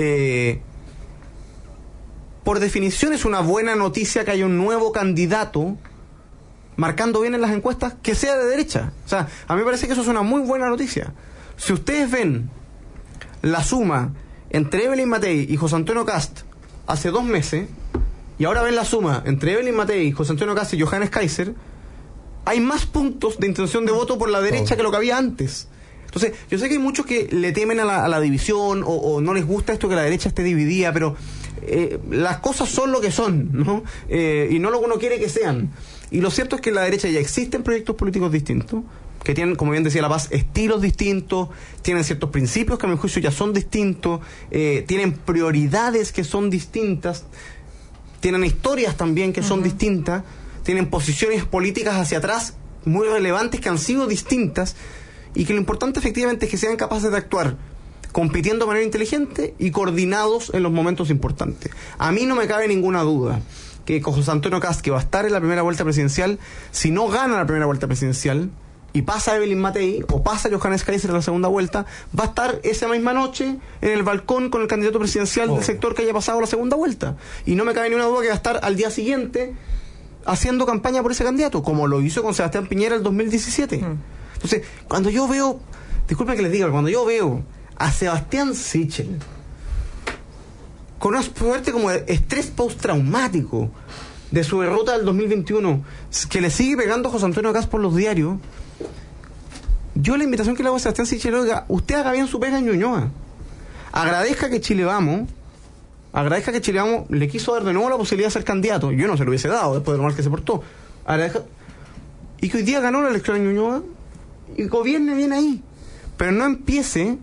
Eh, por definición es una buena noticia que haya un nuevo candidato marcando bien en las encuestas, que sea de derecha. O sea, a mí me parece que eso es una muy buena noticia. Si ustedes ven la suma entre Evelyn Matei y José Antonio Kast hace dos meses, y ahora ven la suma entre Evelyn Matei, José Antonio Kast y Johannes Kaiser, hay más puntos de intención de voto por la derecha que lo que había antes. Entonces, yo sé que hay muchos que le temen a la, a la división, o, o no les gusta esto que la derecha esté dividida, pero eh, las cosas son lo que son, ¿no? Eh, y no lo que uno quiere que sean. Y lo cierto es que en la derecha ya existen proyectos políticos distintos, que tienen, como bien decía La Paz, estilos distintos, tienen ciertos principios que a mi juicio ya son distintos, eh, tienen prioridades que son distintas, tienen historias también que son uh-huh. distintas, tienen posiciones políticas hacia atrás muy relevantes que han sido distintas, y que lo importante efectivamente es que sean capaces de actuar compitiendo de manera inteligente y coordinados en los momentos importantes. A mí no me cabe ninguna duda que José Antonio Kast, que va a estar en la primera vuelta presidencial, si no gana la primera vuelta presidencial y pasa Evelyn Matei o pasa Johannes Kaiser en la segunda vuelta, va a estar esa misma noche en el balcón con el candidato presidencial oh. del sector que haya pasado la segunda vuelta. Y no me cabe ninguna duda que va a estar al día siguiente haciendo campaña por ese candidato, como lo hizo con Sebastián Piñera el dos mil diecisiete. Mm. Entonces, cuando yo veo, disculpen que les diga, cuando yo veo a Sebastián Sichel con una suerte como de estrés postraumático de su derrota del dos mil veintiuno, que le sigue pegando a José Antonio Kast por los diarios, yo la invitación que le hago a Sebastián Sichel, oiga, usted haga bien su pega en Ñuñoa, agradezca que Chile Vamos agradezca que Chile Vamos le quiso dar de nuevo la posibilidad de ser candidato, yo no se lo hubiese dado después de lo mal que se portó, agradezca, y que hoy día ganó la elección en Ñuñoa y gobierne bien ahí, pero no empiece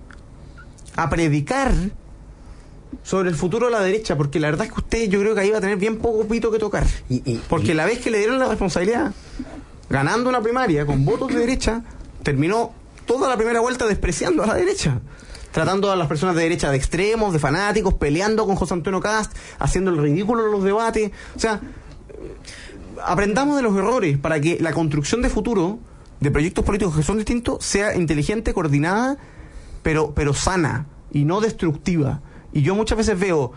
a predicar sobre el futuro de la derecha, porque la verdad es que usted, yo creo que ahí va a tener bien poco pito que tocar, y, y, porque y... la vez que le dieron la responsabilidad ganando una primaria con votos de derecha, terminó toda la primera vuelta despreciando a la derecha, tratando a las personas de derecha de extremos, de fanáticos, peleando con José Antonio Kast, haciendo el ridículo en los debates. O sea, aprendamos de los errores para que la construcción de futuro de proyectos políticos que son distintos sea inteligente, coordinada, pero pero sana y no destructiva. Y yo muchas veces veo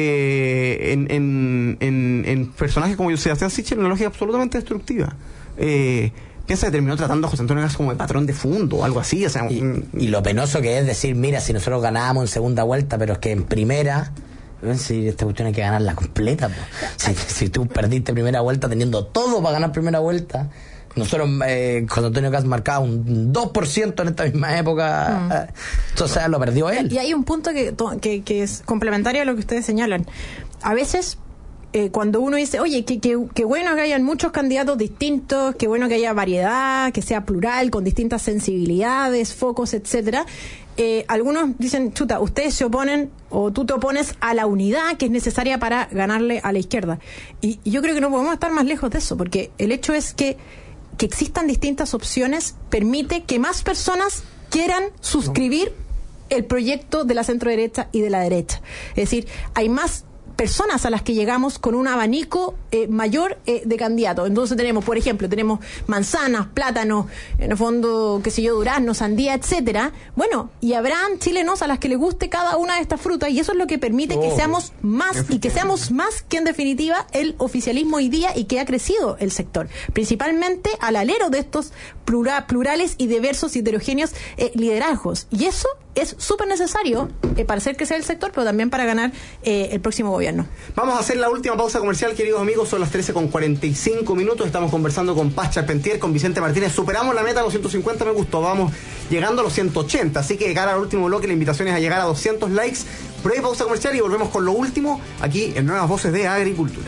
eh, en, en, en, en personajes como Sebastián Sichel una lógica absolutamente destructiva. Eh, piensa que terminó tratando a José Antonio Kast como de patrón de fondo o algo así. O sea, y, un, y lo penoso que es decir, mira, si nosotros ganábamos en segunda vuelta, pero es que en primera... Si esta cuestión hay que ganarla completa, si, si tú perdiste primera vuelta teniendo todo para ganar primera vuelta. Nosotros, eh, José Antonio Kast marcaba un dos por ciento en esta misma época, mm. entonces lo perdió él. Y hay un punto que, que, que es complementario a lo que ustedes señalan. A veces, eh, cuando uno dice, oye, qué que, que bueno que hayan muchos candidatos distintos, qué bueno que haya variedad, que sea plural, con distintas sensibilidades, focos, etcétera. Eh, algunos dicen, chuta, ustedes se oponen o tú te opones a la unidad que es necesaria para ganarle a la izquierda. Y, y yo creo que no podemos estar más lejos de eso, porque el hecho es que que existan distintas opciones permite que más personas quieran suscribir el proyecto de la centro derecha y de la derecha. Es decir, hay más personas a las que llegamos con un abanico eh, mayor eh, de candidatos. Entonces tenemos, por ejemplo, tenemos manzanas, plátanos, en el fondo, qué sé yo, durazno, sandía, etcétera. Bueno, y habrán chilenos a las que les guste cada una de estas frutas, y eso es lo que permite oh, que seamos más, y que seamos más que en definitiva el oficialismo hoy día, y que ha crecido el sector, principalmente al alero de estos plura, plurales y diversos y heterogéneos eh, liderazgos. Y eso es súper necesario eh, para hacer crecer el sector, pero también para ganar eh, el próximo gobierno. Vamos a hacer la última pausa comercial, queridos amigos. Son las trece con cuarenta y cinco minutos. Estamos conversando con Paz Charpentier, con Vicente Martínez. Superamos la meta de los ciento cincuenta me gustó. Vamos llegando a los ciento ochenta. Así que llegar al último bloque, la invitación es a llegar a doscientos likes. Breve pausa comercial y volvemos con lo último aquí en Nuevas Voces de Agricultura.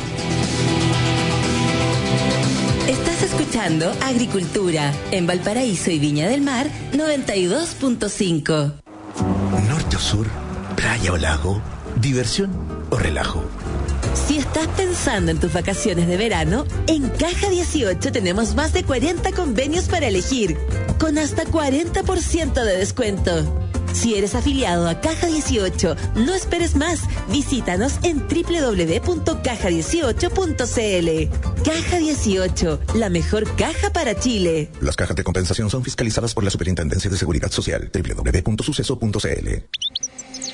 Estás escuchando Agricultura en Valparaíso y Viña del Mar noventa y dos punto cinco. Norte o sur, playa o lago, diversión o relajo. Si estás pensando en tus vacaciones de verano, en Caja dieciocho tenemos más de cuarenta convenios para elegir, con hasta cuarenta por ciento de descuento. Si eres afiliado a Caja dieciocho, no esperes más. Visítanos en doble u doble u doble u punto caja dieciocho punto c l. Caja dieciocho, la mejor caja para Chile. Las cajas de compensación son fiscalizadas por la Superintendencia de Seguridad Social. doble u doble u doble u punto suceso punto c l.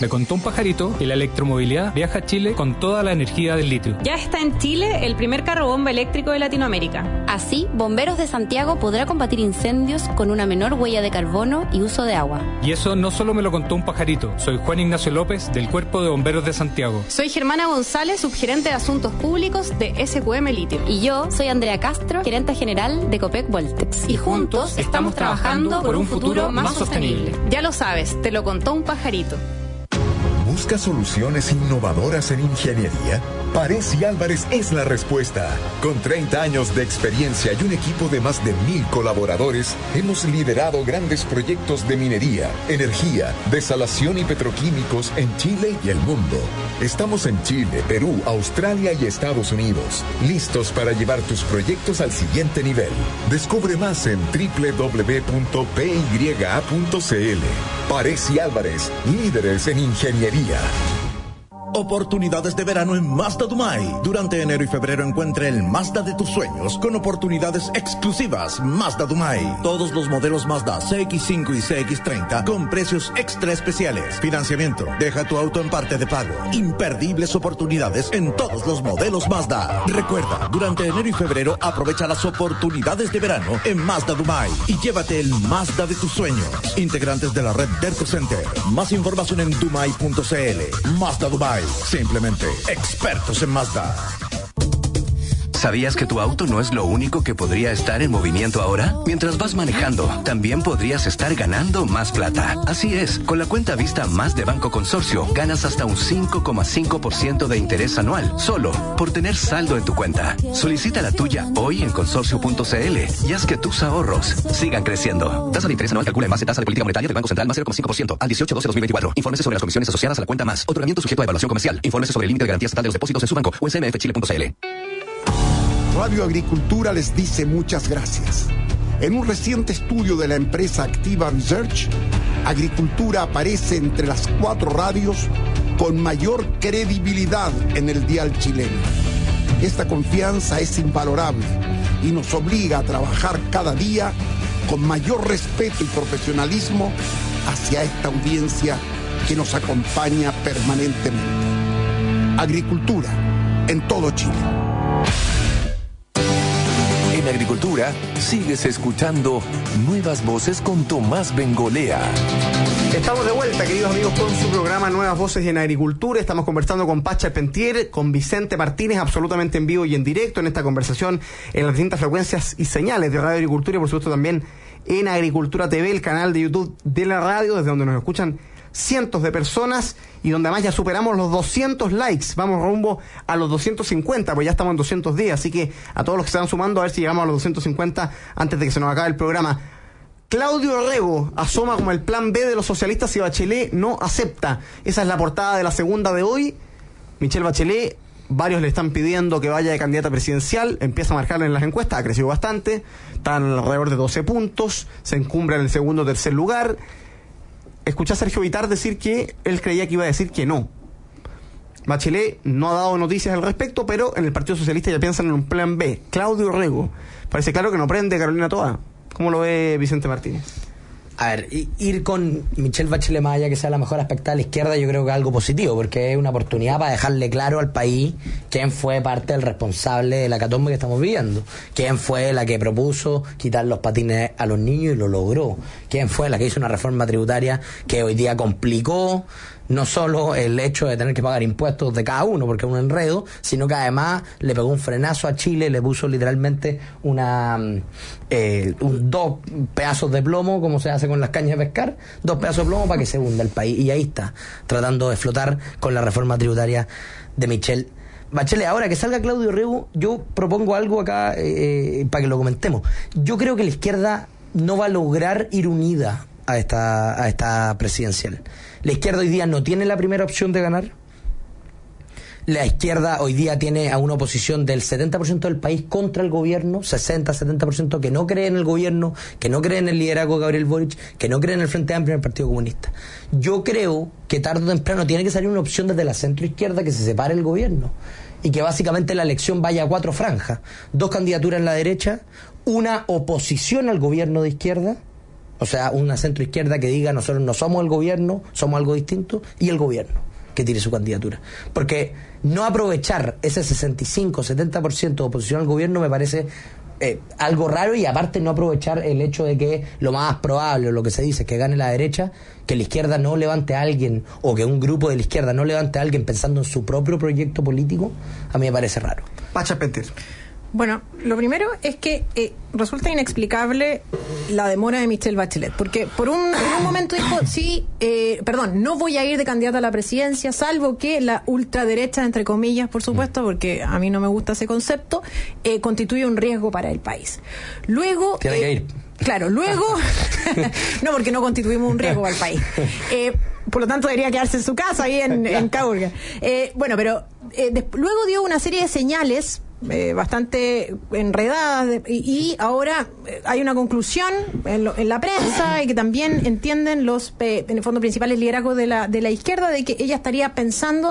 Me contó un pajarito que la electromovilidad viaja a Chile con toda la energía del litio. Ya está en Chile el primer carro bomba eléctrico de Latinoamérica. Así, Bomberos de Santiago podrá combatir incendios con una menor huella de carbono y uso de agua. Y eso no solo me lo contó un pajarito. Soy Juan Ignacio López, del Cuerpo de Bomberos de Santiago. Soy Germana González, subgerente de Asuntos Públicos de S Q M Litio. Y yo soy Andrea Castro, gerente general de Copec Voltex. Y juntos estamos trabajando por un futuro más sostenible. Ya lo sabes, te lo contó un pajarito. ¿Busca soluciones innovadoras en ingeniería? Paresi Álvarez es la respuesta. Con treinta años de experiencia y un equipo de más de mil colaboradores, hemos liderado grandes proyectos de minería, energía, desalación y petroquímicos en Chile y el mundo. Estamos en Chile, Perú, Australia y Estados Unidos, listos para llevar tus proyectos al siguiente nivel. Descubre más en doble u doble u doble u punto p y a punto c l. Paresi Álvarez, líderes en ingeniería. Oportunidades de verano en Mazda Dumay. Durante enero y febrero encuentre el Mazda de tus sueños con oportunidades exclusivas. Mazda Dumay. Todos los modelos Mazda C X cinco y C X treinta con precios extra especiales. Financiamiento. Deja tu auto en parte de pago. Imperdibles oportunidades en todos los modelos Mazda. Recuerda, durante enero y febrero aprovecha las oportunidades de verano en Mazda Dumay y llévate el Mazda de tus sueños. Integrantes de la red Derco Center. Más información en dumay punto c l. Mazda Dumay. Simplemente expertos en Mazda. ¿Sabías que tu auto no es lo único que podría estar en movimiento ahora? Mientras vas manejando, también podrías estar ganando más plata. Así es, con la cuenta Vista Más de Banco Consorcio, ganas hasta un cinco coma cinco por ciento de interés anual, solo por tener saldo en tu cuenta. Solicita la tuya hoy en consorcio punto c l y haz que tus ahorros sigan creciendo. Tasa de interés anual calcula en base tasa de política monetaria del Banco Central más cero coma cinco por ciento al dieciocho doce dos mil veinticuatro. Infórmese sobre las comisiones asociadas a la cuenta Más. Otorgamiento sujeto a evaluación comercial. Infórmese sobre el límite de garantía estatal de los depósitos en su banco o en c m f chile punto c l. Radio Agricultura les dice muchas gracias. En un reciente estudio de la empresa Activa Research, Agricultura aparece entre las cuatro radios con mayor credibilidad en el dial chileno. Esta confianza es invalorable y nos obliga a trabajar cada día con mayor respeto y profesionalismo hacia esta audiencia que nos acompaña permanentemente. Agricultura en todo Chile. En Agricultura, sigues escuchando Nuevas Voces con Tomás Bengolea. Estamos de vuelta, queridos amigos, con su programa Nuevas Voces en Agricultura. Estamos conversando con Pacha Pentier, con Vicente Martínez, absolutamente en vivo y en directo en esta conversación en las distintas frecuencias y señales de Radio Agricultura y por supuesto también en Agricultura T V, el canal de YouTube de la radio, desde donde nos escuchan cientos de personas y donde además ya superamos los doscientos likes. Vamos rumbo a los doscientos cincuenta, pues ya estamos en doscientos diez, así que a todos los que se van sumando, a ver si llegamos a los doscientos cincuenta antes de que se nos acabe el programa. Claudio Rego asoma como el plan B de los socialistas y Bachelet no acepta. Esa es la portada de la segunda de hoy. Michelle Bachelet, varios le están pidiendo que vaya de candidata presidencial, empieza a marcarla en las encuestas, ha crecido bastante, está alrededor de doce puntos, se encumbra en el segundo o tercer lugar. Escuché a Sergio Vitar decir que él creía que iba a decir que no. Bachelet no ha dado noticias al respecto, pero en el Partido Socialista ya piensan en un plan B. Claudio Rego, parece claro que no prende Carolina Toa. ¿Cómo lo ve Vicente Martínez? A ver, ir con Michelle Bachelet más allá que sea la mejor aspectada a la izquierda, yo creo que es algo positivo, porque es una oportunidad para dejarle claro al país quién fue parte del responsable de la hecatombe que estamos viviendo, quién fue la que propuso quitar los patines a los niños y lo logró, quién fue la que hizo una reforma tributaria que hoy día complicó no solo el hecho de tener que pagar impuestos de cada uno, porque es un enredo, sino que además le pegó un frenazo a Chile, le puso literalmente una eh, un, dos pedazos de plomo, como se hace con las cañas de pescar, dos pedazos de plomo para que se hunda el país, y ahí está, tratando de flotar con la reforma tributaria de Michelle Bachelet. Ahora que salga Claudio Rego, yo propongo algo acá eh, para que lo comentemos. Yo creo que la izquierda no va a lograr ir unida a esta, a esta presidencial. La izquierda hoy día no tiene la primera opción de ganar. La izquierda hoy día tiene a una oposición del setenta por ciento del país contra el gobierno, sesenta, setenta por ciento que no cree en el gobierno, que no cree en el liderazgo de Gabriel Boric, que no cree en el Frente Amplio y en el Partido Comunista. Yo creo que tarde o temprano tiene que salir una opción desde la centroizquierda que se separe el gobierno y que básicamente la elección vaya a cuatro franjas, dos candidaturas en la derecha, una oposición al gobierno de izquierda, O sea, una centroizquierda que diga nosotros no somos el gobierno, somos algo distinto, y el gobierno que tire su candidatura. Porque no aprovechar ese sesenta y cinco, setenta por ciento de oposición al gobierno me parece eh, algo raro, y aparte no aprovechar el hecho de que lo más probable, o lo que se dice, es que gane la derecha, que la izquierda no levante a alguien, o que un grupo de la izquierda no levante a alguien pensando en su propio proyecto político, a mí me parece raro. Pacha Pentir. Bueno, lo primero es que eh, resulta inexplicable la demora de Michelle Bachelet, porque por un, en un momento dijo, sí, eh, perdón, no voy a ir de candidata a la presidencia, salvo que la ultraderecha, entre comillas, por supuesto, porque a mí no me gusta ese concepto, eh, constituye un riesgo para el país. Luego... Tiene eh, que ir. Claro, luego... no, porque no constituimos un riesgo para el país. Eh, por lo tanto, debería quedarse en su casa, ahí en, en Caburga. Eh, bueno, pero eh, de, luego dio una serie de señales Eh, bastante enredadas de, y, y ahora eh, hay una conclusión en, lo, en la prensa, y que también entienden los eh, en el fondo principales liderazgos de la de la izquierda, de que ella estaría pensando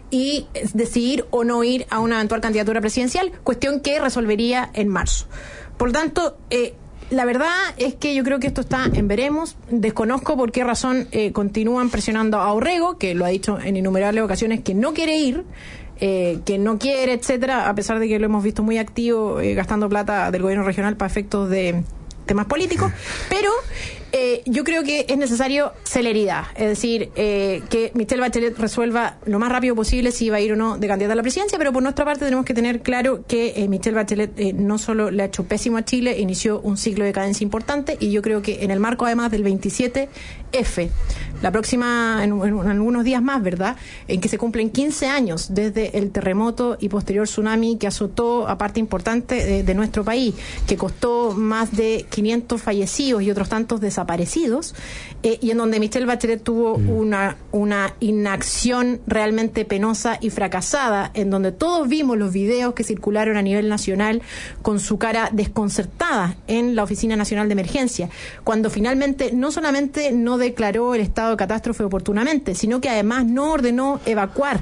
y eh, decidir o no ir a una eventual candidatura presidencial, cuestión que resolvería en marzo. Por lo tanto, eh, la verdad es que yo creo que esto está en veremos. Desconozco por qué razón eh, continúan presionando a Orrego, que lo ha dicho en innumerables ocasiones que no quiere ir, Eh, que no quiere, etcétera, a pesar de que lo hemos visto muy activo eh, gastando plata del gobierno regional para efectos de temas políticos, pero eh, yo creo que es necesario celeridad, es decir, eh, que Michelle Bachelet resuelva lo más rápido posible si va a ir o no de candidata a la presidencia, pero por nuestra parte tenemos que tener claro que eh, Michelle Bachelet eh, no solo le ha hecho pésimo a Chile, inició un ciclo de decadencia importante, y yo creo que en el marco además del veintisiete F, la próxima, en, en, en algunos días más, ¿verdad?, en que se cumplen quince años desde el terremoto y posterior tsunami que azotó a parte importante de, de nuestro país, que costó más de quinientos fallecidos y otros tantos desaparecidos, eh, y en donde Michelle Bachelet tuvo mm. una, una inacción realmente penosa y fracasada, en donde todos vimos los videos que circularon a nivel nacional con su cara desconcertada en la Oficina Nacional de Emergencia, cuando finalmente no solamente no declaró el estado de catástrofe oportunamente, sino que además no ordenó evacuar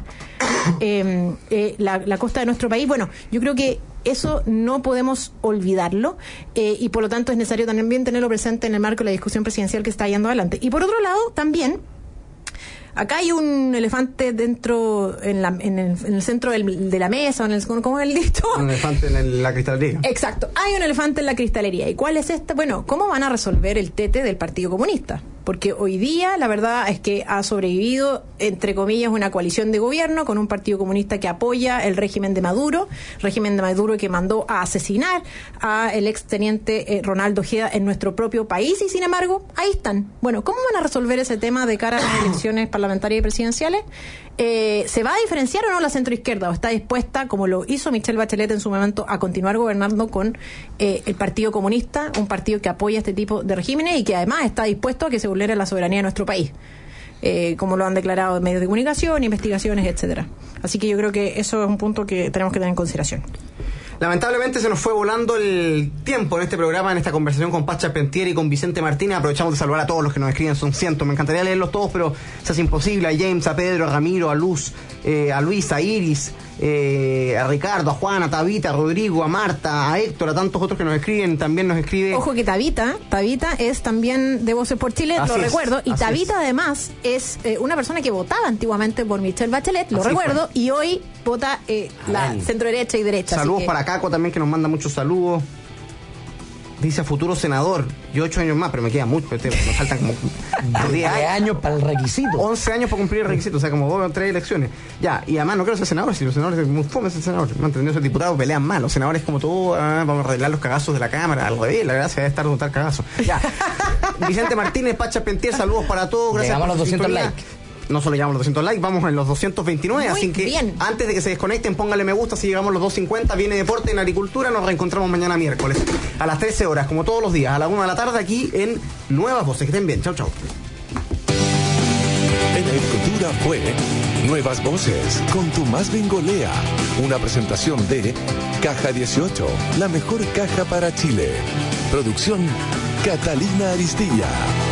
eh, eh, la, la costa de nuestro país. Bueno, yo creo que eso no podemos olvidarlo, eh, y por lo tanto es necesario también tenerlo presente en el marco de la discusión presidencial que está yendo adelante. Y por otro lado, también, acá hay un elefante dentro, en, la, en, el, en el centro del, de la mesa, en el, ¿cómo es el dicho? Un elefante en el, la cristalería. Exacto, hay un elefante en la cristalería. ¿Y cuál es este? Bueno, ¿cómo van a resolver el tete del Partido Comunista? Porque hoy día la verdad es que ha sobrevivido, entre comillas, una coalición de gobierno con un Partido Comunista que apoya el régimen de Maduro, régimen de Maduro que mandó a asesinar a el exteniente eh, Ronaldo Ojeda en nuestro propio país, y sin embargo, ahí están. Bueno, ¿cómo van a resolver ese tema de cara a las elecciones parlamentarias y presidenciales? Eh, ¿Se va a diferenciar o no la centroizquierda? ¿O está dispuesta, como lo hizo Michelle Bachelet en su momento, a continuar gobernando con eh, el Partido Comunista, un partido que apoya este tipo de regímenes y que además está dispuesto a que se vulnere la soberanía de nuestro país? Eh, como lo han declarado medios de comunicación, investigaciones, etcétera. Así que yo creo que eso es un punto que tenemos que tener en consideración. Lamentablemente se nos fue volando el tiempo en este programa, en esta conversación con Pacha Pentier y con Vicente Martínez. Aprovechamos de saludar a todos los que nos escriben, son cientos. Me encantaría leerlos todos, pero se hace imposible. A James, a Pedro, a Ramiro, a Luz, eh, a Luis, a Iris, eh, a Ricardo, a Juan, a Tabita, a Rodrigo, a Marta, a Héctor, a tantos otros que nos escriben. También nos escribe... Ojo que Tabita, Tabita es también de Voces por Chile, así lo es, recuerdo. Y Tabita es. además es eh, una persona que votaba antiguamente por Michelle Bachelet, lo así recuerdo, fue. Y hoy vota eh, la centro derecha y derecha. Saludos que... para Caco también, que nos manda muchos saludos. Dice a futuro senador. Yo ocho años más, pero me queda mucho. Me faltan como diez años para el requisito. once años para cumplir el requisito. O sea, como dos o tres elecciones. Ya, y además no quiero ser senador. Si los senadores es muy fome ser senador. No entendido, ser diputado pelean mal. Los senadores como todo, ah, vamos a arreglar los cagazos de la Cámara. Al revés, la gracia es estar donde está el cagazo. Ya. Vicente Martínez, Pacha Pentier, saludos para todos. Gracias. Llegamos a los doscientos likes. No solo llegamos a los doscientos likes, vamos en los doscientos veintinueve, Muy así que bien. Antes de que se desconecten, póngale me gusta. Si llegamos a los doscientos cincuenta, viene Deporte en Agricultura. Nos reencontramos mañana miércoles a las trece horas, como todos los días, a la una de la tarde, aquí en Nuevas Voces. Que estén bien, chau chau. En Agricultura fue Nuevas Voces con Tomás Bengolea, una presentación de Caja dieciocho, la mejor caja para Chile. Producción Catalina Aristilla.